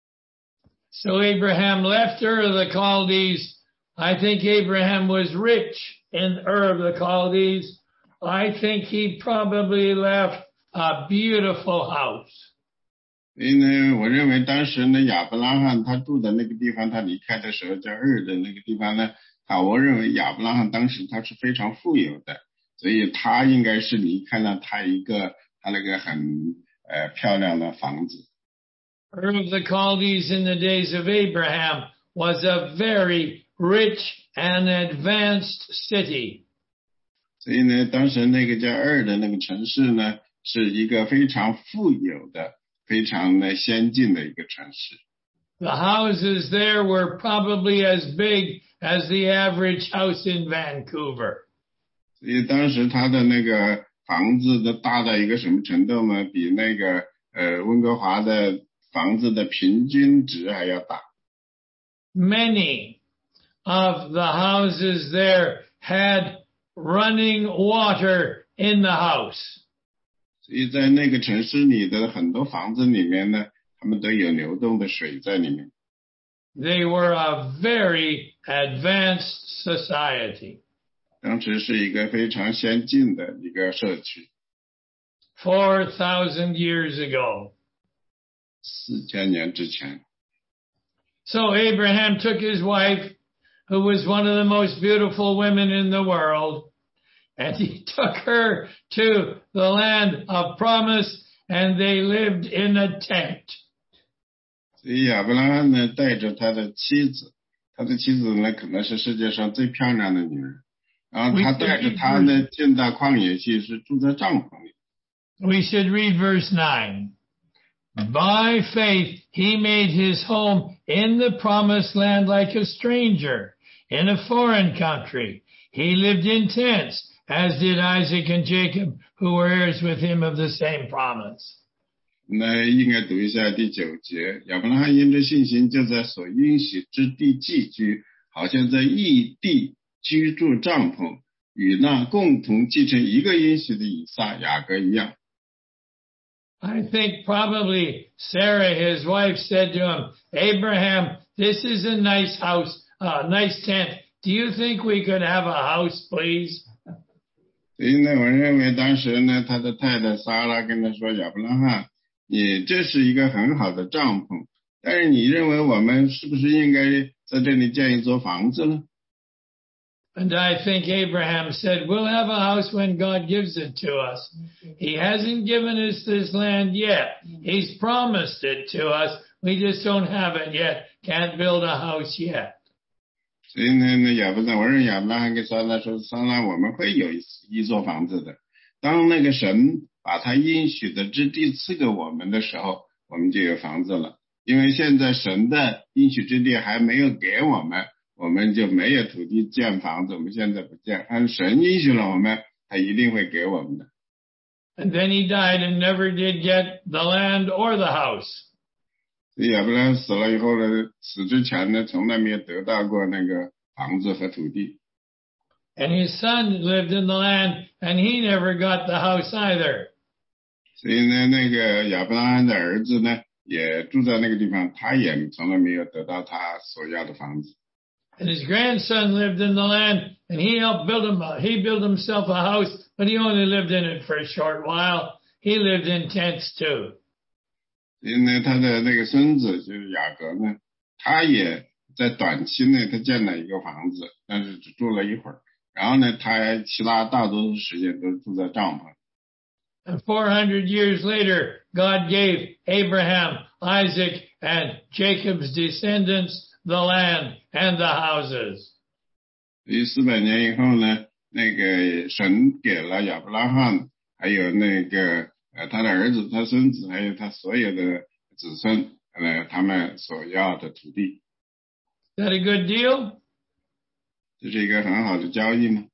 So Abraham left Ur of the Chaldees. I think Abraham was rich in Ur of the Chaldees. I think he probably left a beautiful house. 所以呢，我认为当时呢，亚伯拉罕他住的那个地方，他离开的时候叫Ur的那个地方呢，我认为亚伯拉罕当时他是非常富有的，所以他应该是离开了他那个很漂亮的房子。 Ur of the Chaldees in the days of Abraham was a very rich and advanced city. 所以呢，当时那个叫Ur的那个城市呢，是一个非常富有的、非常的先进的一个城市。 The houses there were probably as big as the average house in Vancouver. 所以当时他的那个房子的大到一个什么程度呢？比那个温哥华的房子的平均值还要大。 Many of the houses there had running water in the house. 所以在那个城市里的很多房子里面呢，他们都有流动的水在里面。 They were a very advanced society. 当时是一个非常先进的一个社区。 4,000 years ago. 4000年之前。 So Abraham took his wife, who was one of the most beautiful women in the world, and he took her to the land of promise, and they lived in a tent. 所以亚伯拉罕呢带着他的妻子，他的妻子呢可能是世界上最漂亮的女人，然后他带着她呢进到旷野去，是住在帐篷里。 We should read verse 9. By faith, he made his home in the promised land like a stranger in a foreign country. He lived in tents, as did Isaac and Jacob, who were heirs with him of the same promise. 那应该读一下第9节，亚伯拉罕因着信心就在所应许之地寄居，好像在异地居住帐篷，与那共同继承一个应许的以撒、雅各一样。 I think probably Sarah, his wife, said to him, Abraham, this is a nice house, nice tent. Do you think we could have a house, please? 所以呢，我认为当时呢，他的太太撒拉跟他说，亚伯拉罕，你这是一个很好的帐篷，但是你认为我们是不是应该在这里建一座房子呢？ And I think Abraham said, we'll have a house when God gives it to us. He hasn't given us this land yet. He's promised it to us. We just don't have it yet. Can't build a house yet. 所以呢，我认为亚伯拉罕跟撒拉说，撒拉我们会有一座房子的。当那个神把他应许的之地赐给我们的时候，我们就有房子了。因为现在神的应许之地还没有给我们，我们就没有土地建房子，我们现在不建。但神应许了我们，他一定会给我们的。 And then he died and never did get the land or the house. 所以亚伯拉罕死了以后呢，死之前呢，从来没有得到过那个房子和土地。 And his son lived in the land, and he never got the house either. 所以呢，那个亚伯拉罕的儿子呢，也住在那个地方，他也从来没有得到他所要的房子。 And his grandson lived in the land, and he helped build he built himself a house, but he only lived in it for a short while. He lived in tents too. 所以呢，他的那个孙子就是雅各呢，他也在短期内他建了一个房子，但是只住了一会儿。然后呢，他其他大多数时间都住在帐篷。 And 400 years later, God gave Abraham, Isaac, and Jacob's descendants the land and the houses. 所以400年以后呢，那个神给了亚伯拉罕，还有那个他的儿子、他孙子，还有他所有的子孙，他们所要的土地。 Is that a good deal? 这是一个很好的交易吗？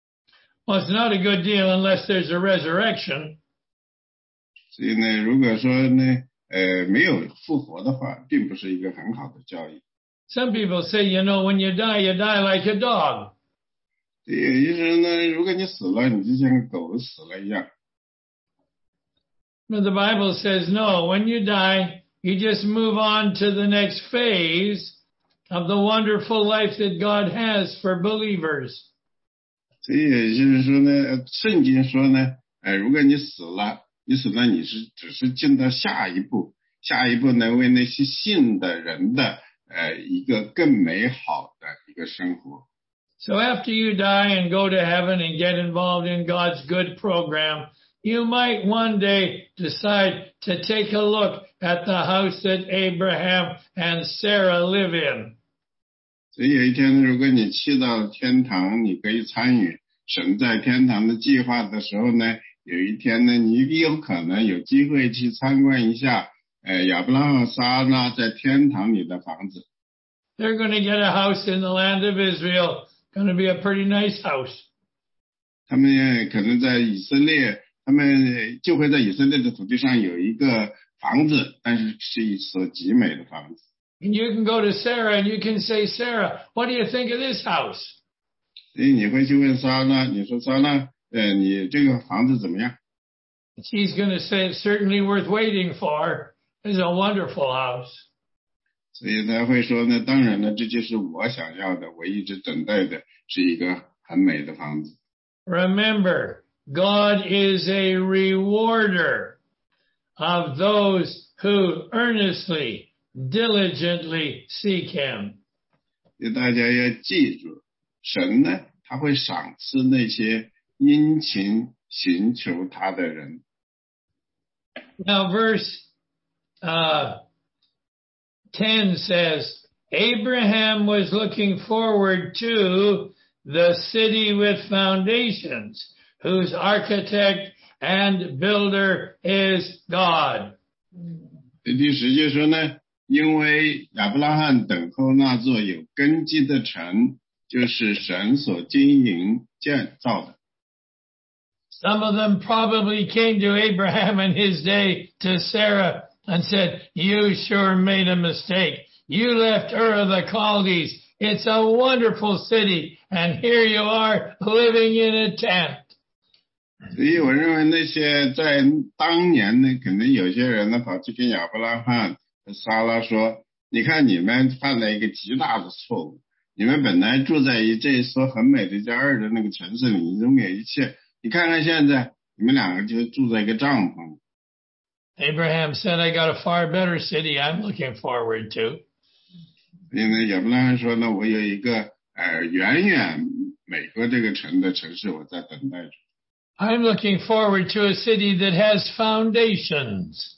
Well, it's not a good deal unless there's a resurrection. 所以呢，如果说呢，没有复活的话，并不是一个很好的交易。 Some people say, when you die like a dog. 有些人呢，如果你死了，你就像狗死了一样。 But the Bible says, no, when you die, you just move on to the next phase of the wonderful life that God has for believers. 所以也就是说呢，圣经说呢，如果你死了，你只是进到下一步呢，为那些信的人的一个更美好的一个生活。 So after you die and go to heaven and get involved in God's good program, you might one day decide to take a look at the house that Abraham and Sarah live in. 所以有一天，如果你去到天堂，你可以参与神在天堂的计划的时候呢，有一天呢，你有可能有机会去参观一下亚伯拉罕、撒拉在天堂里的房子。 They're going to get a house in the land of Israel. Going to be a pretty nice house. 他们可能在以色列，他们就会在以色列的土地上有一个房子，但是是一所极美的房子。 And you can go to Sarah and you can say, Sarah, what do you think of this house? 所以你会去问撒拉，你说撒拉，你这个房子怎么样？ She's going to say it's certainly worth waiting for. It's a wonderful house. 所以他会说呢，当然了，这就是我想要的，我一直等待的是一个很美的房子。 Remember, God is a rewarder of those who earnestly, diligently seek Him. 所以大家要记住，神呢，他会赏赐那些殷勤寻求他的人。 Now, verse 10 says, Abraham was looking forward to the city with foundations, whose architect and builder is God. 第10节说呢，因为亚伯拉罕等候那座有根基的城，就是神所经营建造的。 Some of them probably came to Abraham in his day to Sarah and said, you sure made a mistake. You left Ur of the Chaldees. It's a wonderful city, and here you are living in a tent. 所以我认为那些在当年呢，可能有些人呢跑去跟亚伯拉罕和撒拉说，你看你们犯了一个极大的错误，你们本来住在这所很美的加尔的那个城市里，拥有一切，你看看现在你们两个就住在一个帐篷。 Abraham said, I got a far better city I'm looking forward to. 因为亚伯拉罕说呢，我有一个远远美国这个城市我在等待着。 I'm looking forward to a city that has foundations.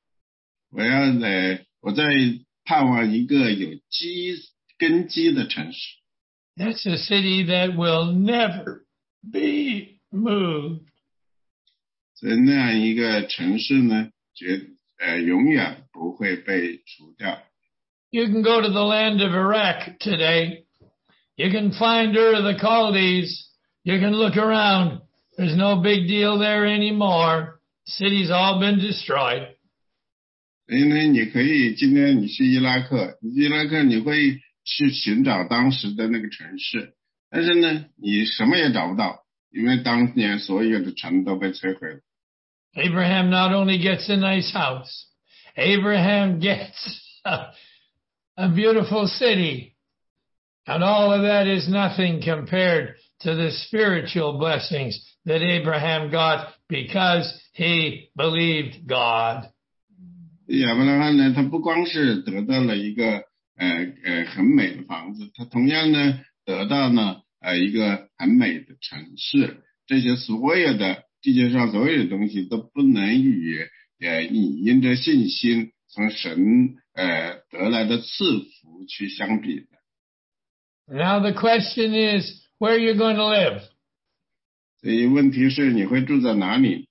我在盼望一个有根基的城市。 That's a city that will never be moved. 所以那样一个城市呢，永远不会被除掉。 You can go to the land of Iraq today. You can find Ur of the Chaldees. You can look around. There's no big deal there anymore. City's all been destroyed. 所以呢，你可以今天你去伊拉克你会去寻找当时的那个城市，但是呢，你什么也找不到，因为当年所有的城都被摧毁了。 Abraham not only gets a nice house, Abraham gets a beautiful city. And all of that is nothing compared to the spiritual blessings that Abraham got because he believed God. 亚伯拉罕呢，他不光是得到了一个很美的房子，他同样呢得到了一个很美的城市。这些所有的地球上所有的东西都不能与你因着信心从神得来的赐福去相比的。 Now the question is, where are you going to live? 所以问题是你会住在哪里？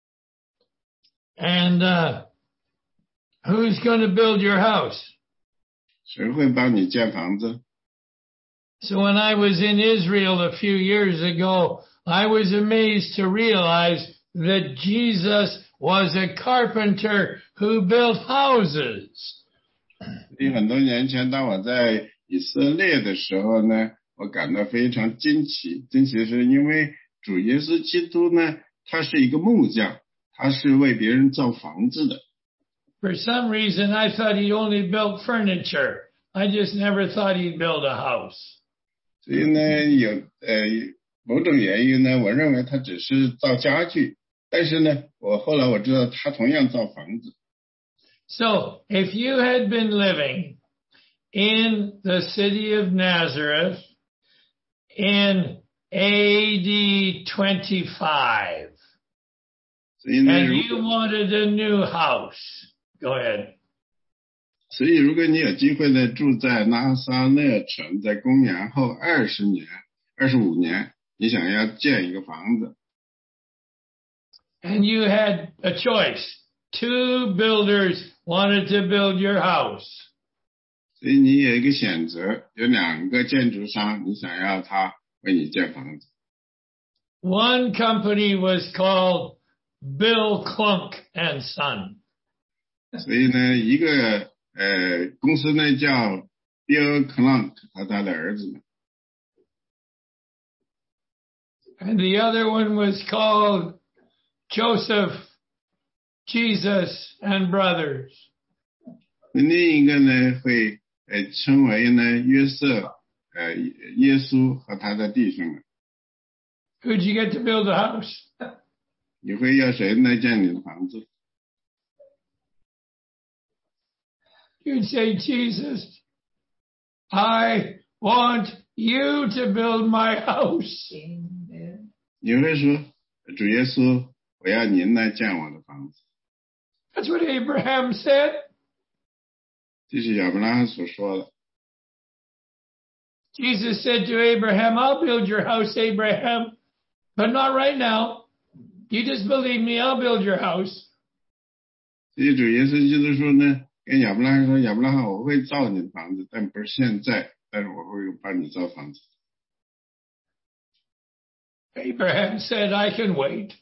And who's going to build your house? 谁会帮你建房子？ So when I was in Israel a few years ago, I was amazed to realize that Jesus was a carpenter who built houses. 所以很多年前，当我在以色列的时候呢，我感到非常惊奇。惊奇是因为主耶稣基督呢，他是一个木匠，他是为别人造房子的。 For some reason, I thought he only built furniture. I just never thought he'd build a house. 所以呢，有某种原因呢，我认为他只是造家具，但是呢，后来我知道他同样造房子。 So, if you had been living in the city of Nazareth in AD 25, and you wanted a new house, go ahead. 所以如果你有机会呢，住在拿撒勒城，在公元后25年，你想要建一个房子。 And you had a choice. 2 builders wanted to build your house. 所以你有一个选择，有2个建筑商，你想要他为你建房子。 One company was called Bill Clunk and Son. 所以呢，一个公司呢叫 Bill Clunk 和他的儿子们。 And the other one was called Joseph, Jesus, and Brothers. 另一个呢会称为呢约瑟、耶稣和他的弟兄们。 Who'd you get to build a house? 你会要谁来建你的房子？ You'd say, Jesus, I want you to build my house. 你会说，主耶稣，我要您来建我的房子。 That's what Abraham said. 这是亚伯拉罕所说的。 Jesus said to Abraham, I'll build your house, Abraham, but not right now. You just believe me, I'll build your house. 所以主耶稣基督说呢，跟亚伯拉罕说，亚伯拉罕，我会造你的房子，但不是现在，但是我会帮你造房子。 Abraham said, I can wait.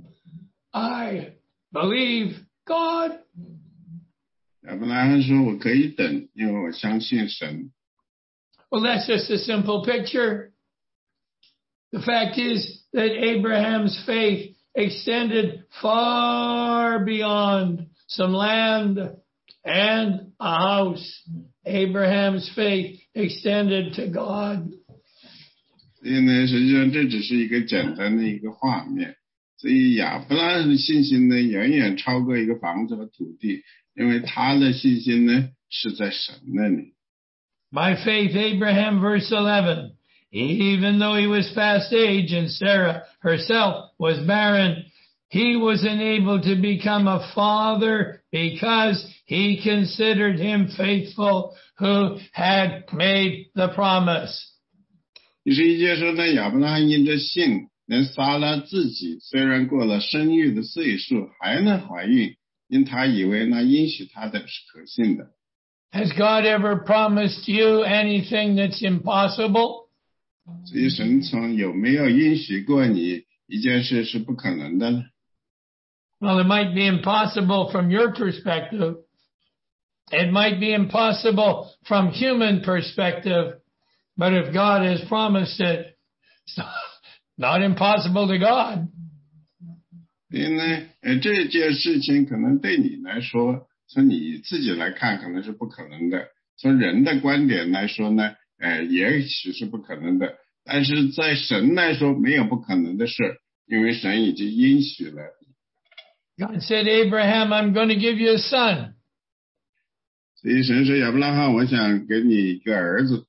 I believe God. 亚伯拉罕说，我可以等，因为我相信神。 Well, that's just a simple picture. The fact is that Abraham's faith extended far beyond some land and a house. Abraham's faith extended to God. 所以呢，实际上这只是一个简单的一个画面。所以亚伯拉罕的信心呢，远远超过一个房子和土地，因为他的信心呢是在神那里。 By faith, Abraham, verse 11, even though he was past age and Sarah herself was barren, he was enabled to become a father because he considered him faithful who had made the promise. 11节说呢，亚伯拉罕因着信，连撒拉自己虽然过了生育的岁数，还能怀孕，因他以为那应许他的是可信的。 Has God ever promised you anything that's impossible? 所以神从有没有应许过你一件事是不可能的呢？ Well, it might be impossible from your perspective. It might be impossible from human perspective. But if God has promised it, it's not impossible to God. 所以呢，这件事情可能对你来说，从你自己来看可能是不可能的，从人的观点来说呢，也许是不可能的，但是在神来说没有不可能的事，因为神已经应许了。 God said, Abraham, I'm going to give you a son. 所以神说，亚伯拉罕，我想给你一个儿子。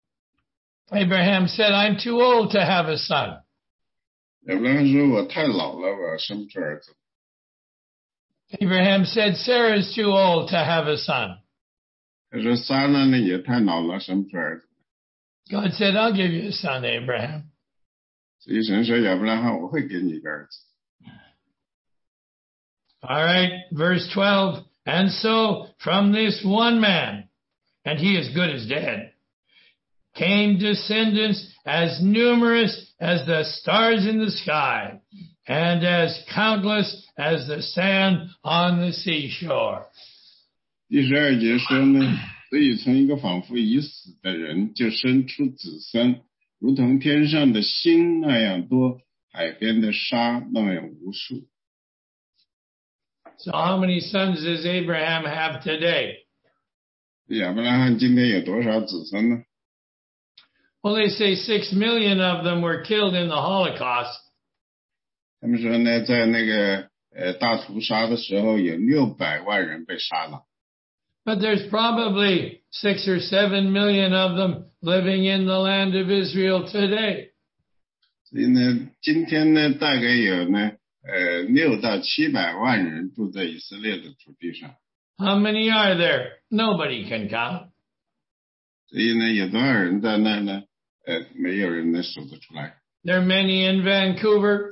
Abraham said, I'm too old to have a son. 亚伯拉罕说，我太老了，我生不出儿子。 Abraham said, Sarah's too old to have a son. 他说，撒拉呢也太老了，生不出儿子。 God said, I'll give you a son, Abraham. 所以神说，亚伯拉罕，我会给你一个儿子。 All right, verse 12. And so from this one man, and he is good as dead, came descendants as numerous as the stars in the sky and as countless as the sand on the seashore. 第12节说呢，所以从一个仿佛已死的人就生出子孙，如同天上的星那样多，海边的沙那样无数。 So how many sons does Abraham have today? 亚伯拉罕今天有多少子孙呢？ Well, they say 6 million of them were killed in the Holocaust. 他们说呢，在那个大屠杀的时候，有600万人被杀了。 But there's probably 6 or 7 million of them living in the land of Israel today. 所以呢，今天呢，大概有呢，600到700万人住在以色列的土地上。 How many are there? Nobody can count. 所以呢，有多少人在那呢？没有人能数得出来。 There are many in Vancouver.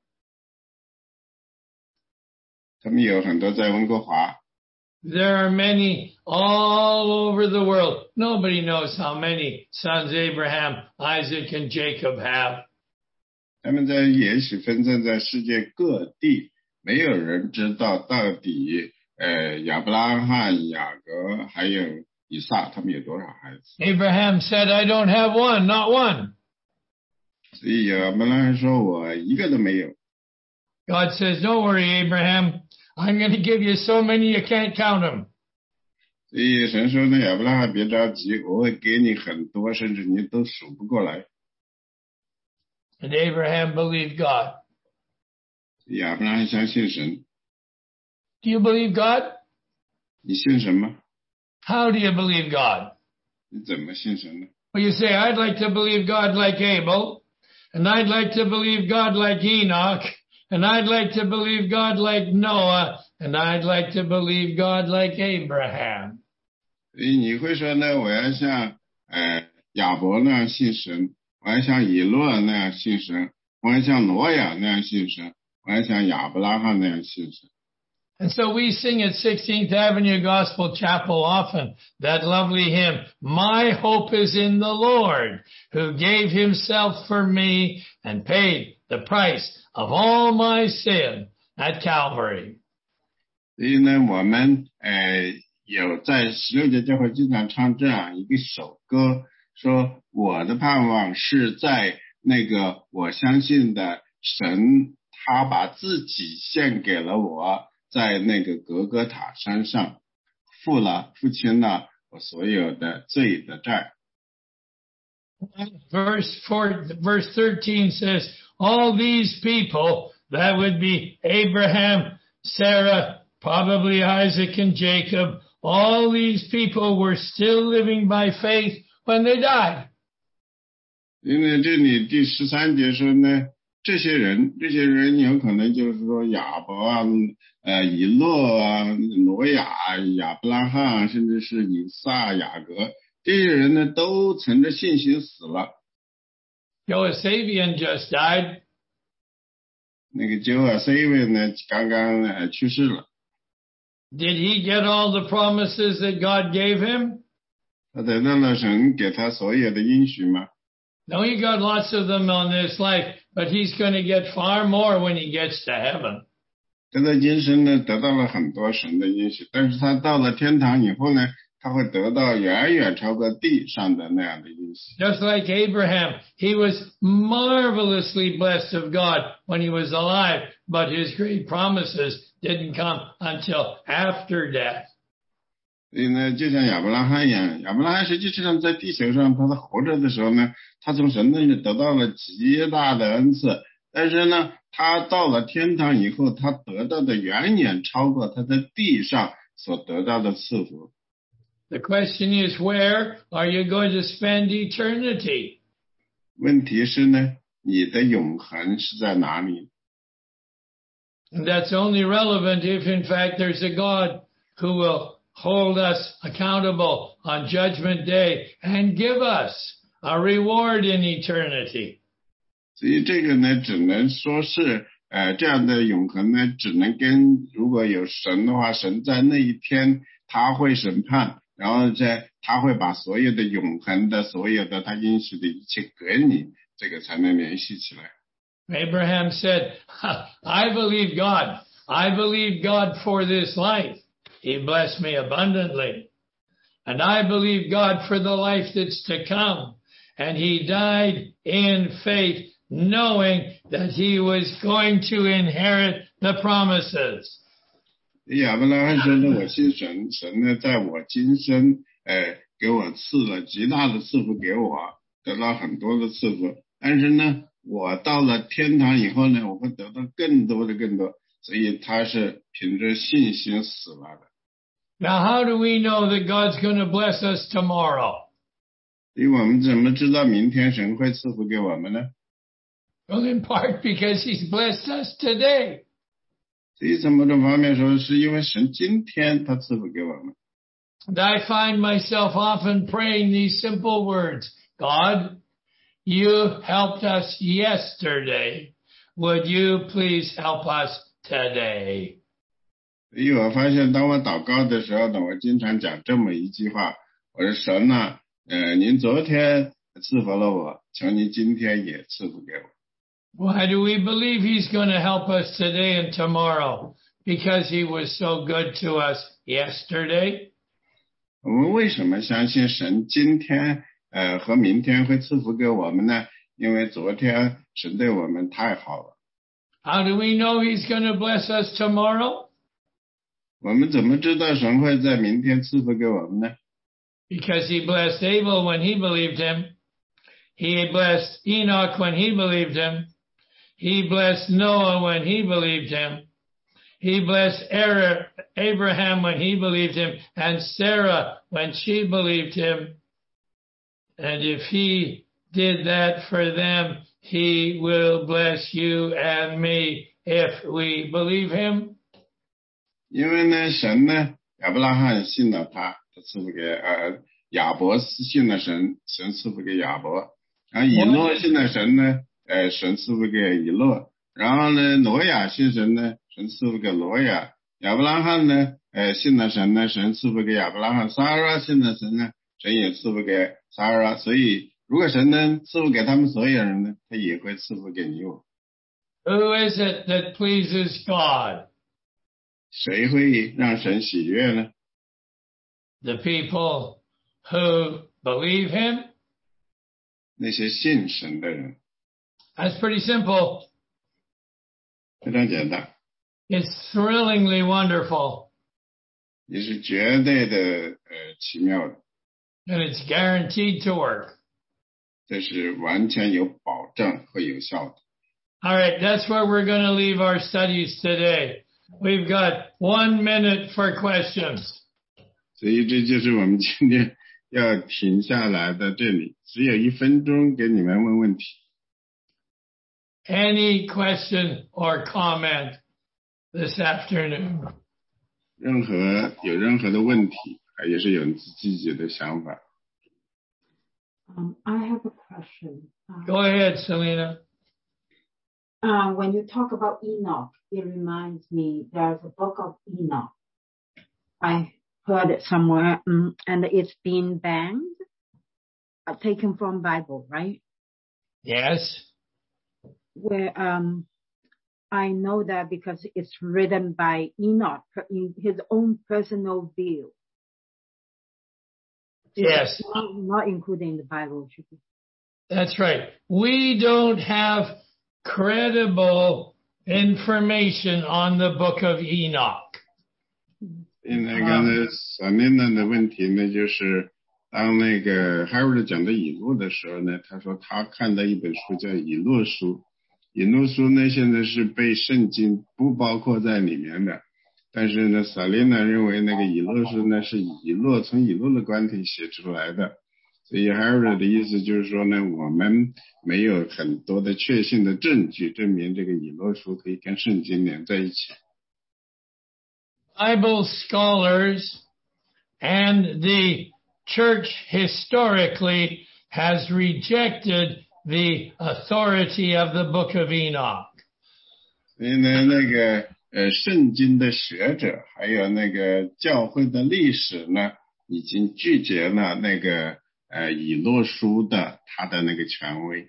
他们有很多在温哥华。 There are many all over the world. Nobody knows how many sons Abraham, Isaac, and Jacob have. 他们也许分散在世界各地，没有人知道到底亚伯拉罕、雅各还有以撒他们有多少孩子。 Abraham said, I don't have one, not one. 所以亚伯拉罕说，我一个都没有。 God says, don't worry, Abraham. I'm going to give you so many you can't count them. 所以神说呢，亚伯拉罕别着急，我会给你很多，甚至你都数不过来。 And Abraham believed God. 亚伯拉罕相信神。 Do you believe God? 你信神吗？ How do you believe God? 你怎么信神呢？ Well, you say, I'd like to believe God like Abel, and I'd like to believe God like Enoch, and I'd like to believe God like Noah, and I'd like to believe God like Abraham. 所以你会说呢，我要像亚伯那样信神，我要像以诺那样信神，我要像挪亚那样信神，我要像亚伯拉罕那样信神。 And so we sing at 16th Avenue Gospel Chapel often that lovely hymn, My hope is in the Lord, who gave himself for me and paid the price of all my sin at Calvary. 所以呢，我们有在16节教会经常唱这样一个首歌，说我的盼望是在那个我相信的神，他把自己献给了我，在那个格格塔山上付清了我所有的罪的债。 Verse 13 says, all these people, that would be Abraham, Sarah, probably Isaac and Jacob, all these people were still living by faith when they died. 因为这里第13节说呢，这些人有可能就是说亚伯啊、以诺啊、挪亚、亚伯拉罕，甚至是以撒、雅各，这些人呢都存着信心死了。 Joasavian just died. 那个Joasavian呢刚刚去世了。 Did he get all the promises that God gave him? 他得到了神给他所有的应许吗？ No, he got lots of them on this life, but he's going to get far more when he gets to heaven. 他在今生呢得到了很多神的应许，但是他到了天堂以后呢，他会得到远远超过地上的那样的应许。 Just like Abraham, he was marvelously blessed of God when he was alive, but his great promises didn't come until after death. 所以呢，就像亚伯拉罕一样，亚伯拉罕实际上在地球上，他活着的时候呢，他从神那里得到了极大的恩赐，但是呢，他到了天堂以后，他得到的远远超过他在地上所得到的赐福。 The question is, where are you going to spend eternity? 问题是呢，你的永恒是在哪里？ And that's only relevant if, in fact, there's a God who will hold us accountable on Judgment Day and give us a reward in eternity. 所以这个呢，只能说是这样的永恒呢，只能跟如果有神的话，神在那一天他会审判，然后他会把所有的永恒的、所有的他应许的一切给你，这个才能联系起来。 Abraham said, I believe God. I believe God for this life. He blessed me abundantly. And I believe God for the life that's to come. And he died in faith, knowing that he was going to inherit the promises. 亚伯拉罕说呢，我信神，神呢在我今生给我赐了极大的赐福给我，得到很多的赐福。但是呢，我到了天堂以后呢，我会得到更多，所以他是凭着信心死了的。 Now, how do we know that God's going to bless us tomorrow? 所以我们怎么知道明天神会赐福给我们呢？ Well, in part because he's blessed us today. 所以从某种方面说，是因为神今天他赐福给我们。 And I find myself often praying these simple words. God, you helped us yesterday. Would you please help us today? 所以我发现当我祷告的时候呢，我经常讲这么一句话，我说神啊，您昨天赐福了我，求您今天也赐福给我。 Why do we believe he's going to help us today and tomorrow? Because he was so good to us yesterday? 我们为什么相信神今天和明天会赐福给我们呢？因为昨天神对我们太好了。 How do we know he's going to bless us tomorrow? 我们怎么知道神会在明天赐福给我们呢？ Because he blessed Abel when he believed him. He blessed Enoch when he believed him. He blessed Noah when he believed him. He blessed Abraham when he believed him, and Sarah when she believed him. And if he did that for them, he will bless you and me if we believe him. 因为呢，神呢，亚伯拉罕信了他， 他赐福给亚伯信了神，神赐福给亚伯。然后以诺信了神呢，神赐福给以诺。然后呢，挪亚信神呢，神赐福给挪亚。亚伯拉罕呢，信了神呢，神赐福给亚伯拉罕。撒拉信了神呢，神也赐福给撒拉。所以如果神能赐福给他们所有人呢，他也会赐福给你我。 Who is it that pleases God? 谁会让神喜悦呢？ The people who believe him? 那些信神的人。 That's pretty simple. 非常简单。 It's thrillingly wonderful. 也是绝对的奇妙的。 And it's guaranteed to work. 这是完全有保证和有效的。 All right, that's where we're going to leave our studies today. We've got 1 minute for questions. 所以这就是我们今天要停下来的这里，只有1分钟给你们问问题。 Any question or comment this afternoon? 有任何的问题，也是有自己的想法。 I have a question. Go ahead, Selena. When you talk about Enoch, it reminds me there's a book of Enoch. I heard it somewhere, and it's been banned, taken from Bible, right? Yes. Where I know that because it's written by Enoch in his own personal view. Yes. Not including the Bible. That's right. We don't have credible information on the book of Enoch. 那个Selena的问题呢，就是当那个 Harold 讲的以诺的时候呢，他说他看到一本书叫以诺书，以诺书呢现在是被圣经不包括在里面的，但是呢 Selena 认为那个以诺书呢是从以诺的观点写出来的。所以 Harold 的意思就是说呢，我们没有很多的确信的证据证明这个以诺书可以跟圣经连在一起。 Bible scholars and the church historically has rejected the authority of the book of Enoch. 所以呢，那个圣经的学者还有那个教会的历史呢，已经拒绝了那个以诺书的他的那个权威。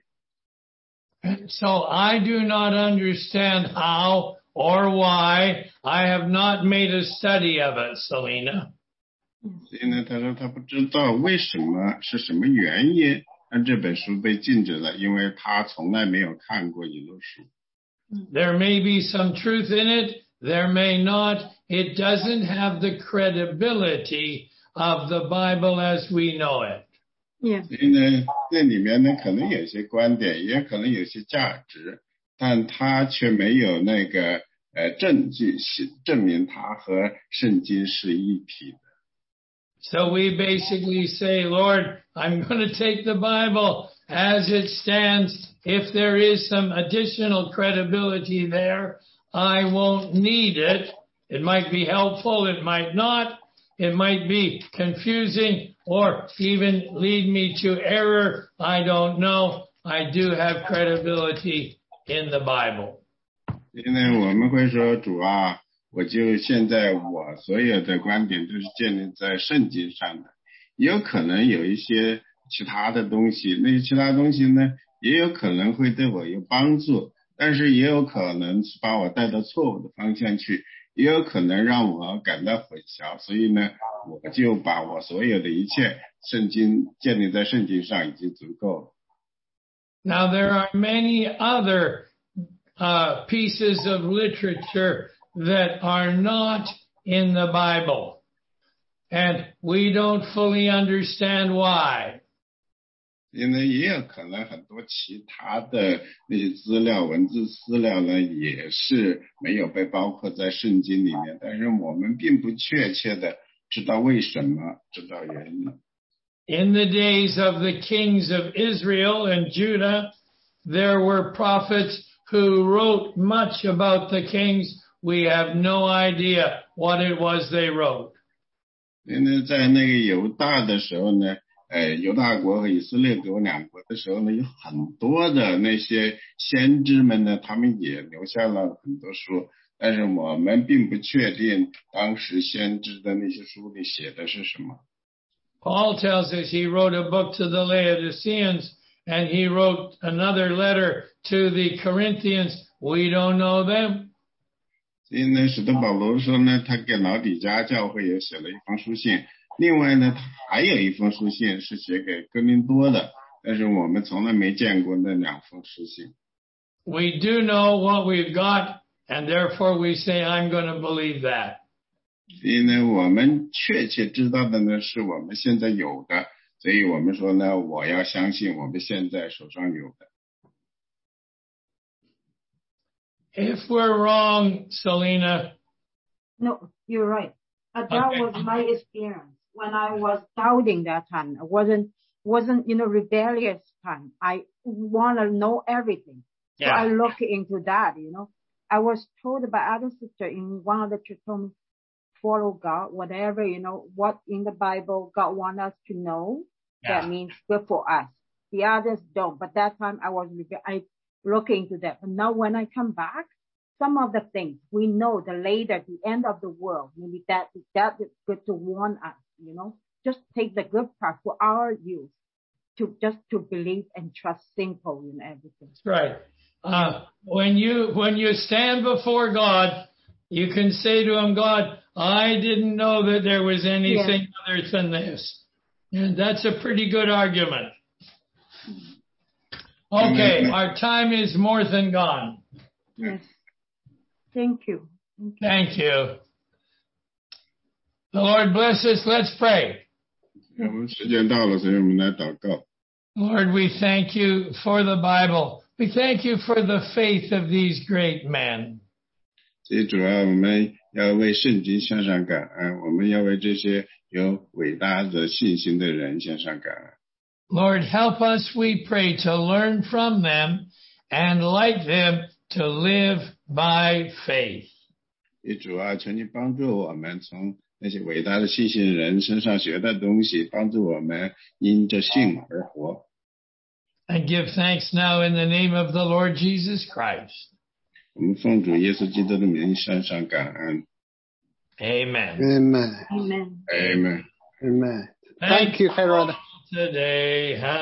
So I do not understand how or why. I have not made a study of it, Selena. 所以呢，他说他不知道为什么是什么原因让这本书被禁止了，因为他从来没有看过以诺书。 There may be some truth in it. There may not. It doesn't have the credibility of the Bible as we know it. Yeah. 所以呢，这里面呢可能有些观点，也可能有些价值，但它却没有那个证据证明它和圣经是一体的。 So we basically say, Lord, I'm going to take the Bible as it stands. If there is some additional credibility there, I won't need it. It might be helpful, it might not. It might be confusing or even lead me to error. I don't know. I do have credibility in the Bible. 因为我们会说，主啊，我就现在我所有的观点都是建立在圣经上的，也有可能有一些其他的东西，那些其他东西呢，也有可能会对我有帮助，但是也有可能把我带到错误的方向去，也有可能让我感到混淆，所以呢，我就把我所有的一切圣经建立在圣经上已经足够了。 Now there are many other pieces of literature that are not in the Bible, and we don't fully understand why. 因为也有可能很多其他的那些资料、文字资料呢，也是没有被包括在圣经里面，但是我们并不确切的知道为什么，知道原因。 In the days of the kings of Israel and Judah, there were prophets who wrote much about the kings. We have no idea what it was they wrote. 所以呢，在那个犹大的时候呢，犹大国和以色列国两国的时候呢，有很多的那些先知们呢，他们也留下了很多书，但是我们并不确定当时先知的那些书里写的是什么。 Paul tells us he wrote a book to the Laodiceans and he wrote another letter to the Corinthians. We don't know them. 所以呢，使徒保罗说呢，他给老底嘉教会也写了一封书信，另外呢，他还有一封书信是写给哥林多的，但是我们从来没见过那两封书信。 We do know what we've got, and therefore we say, I'm going to believe that. 所以呢，我们确切知道的呢，是我们现在有的，所以我们说呢，我要相信我们现在手上有的。 If we're wrong, Selena. No, you're right. That Okay. was my experience when I was doubting that time. I wasn't rebellious time. I want to know everything. So I look into that, I was told by other sister in one of the church told me, follow God, whatever, what in the Bible God wants us to know, that means good for us. The others don't. But that time I look into that. But now when I come back, some of the things we know the end of the world, maybe that is good to warn us, just take the good part for our use to believe and trust simple in everything. That's right. When you stand before God, you can say to him, God, I didn't know that there was anything other than this. And that's a pretty good argument. Okay, our time is more than gone. Yes. Thank you. Thank you. The Lord bless us. Let's pray. 我们时间到了，所以我们来祷告。 Lord, we thank you for the Bible. We thank you for the faith of these great men. 所以主要我们要为圣经献上感恩，我们要为这些有伟大的信心的人献上感恩。 Lord, help us, we pray, to learn from them and like them to live by faith. 也主要求你帮助我们从那些伟大的信心人身上学的东西，帮助我们因着信而活。 And give thanks now in the name of the Lord Jesus Christ. 我们奉主耶稣基督的名献上感恩。 Amen. Amen. Amen. Amen. Amen. Thank Thank you, Harold. Today.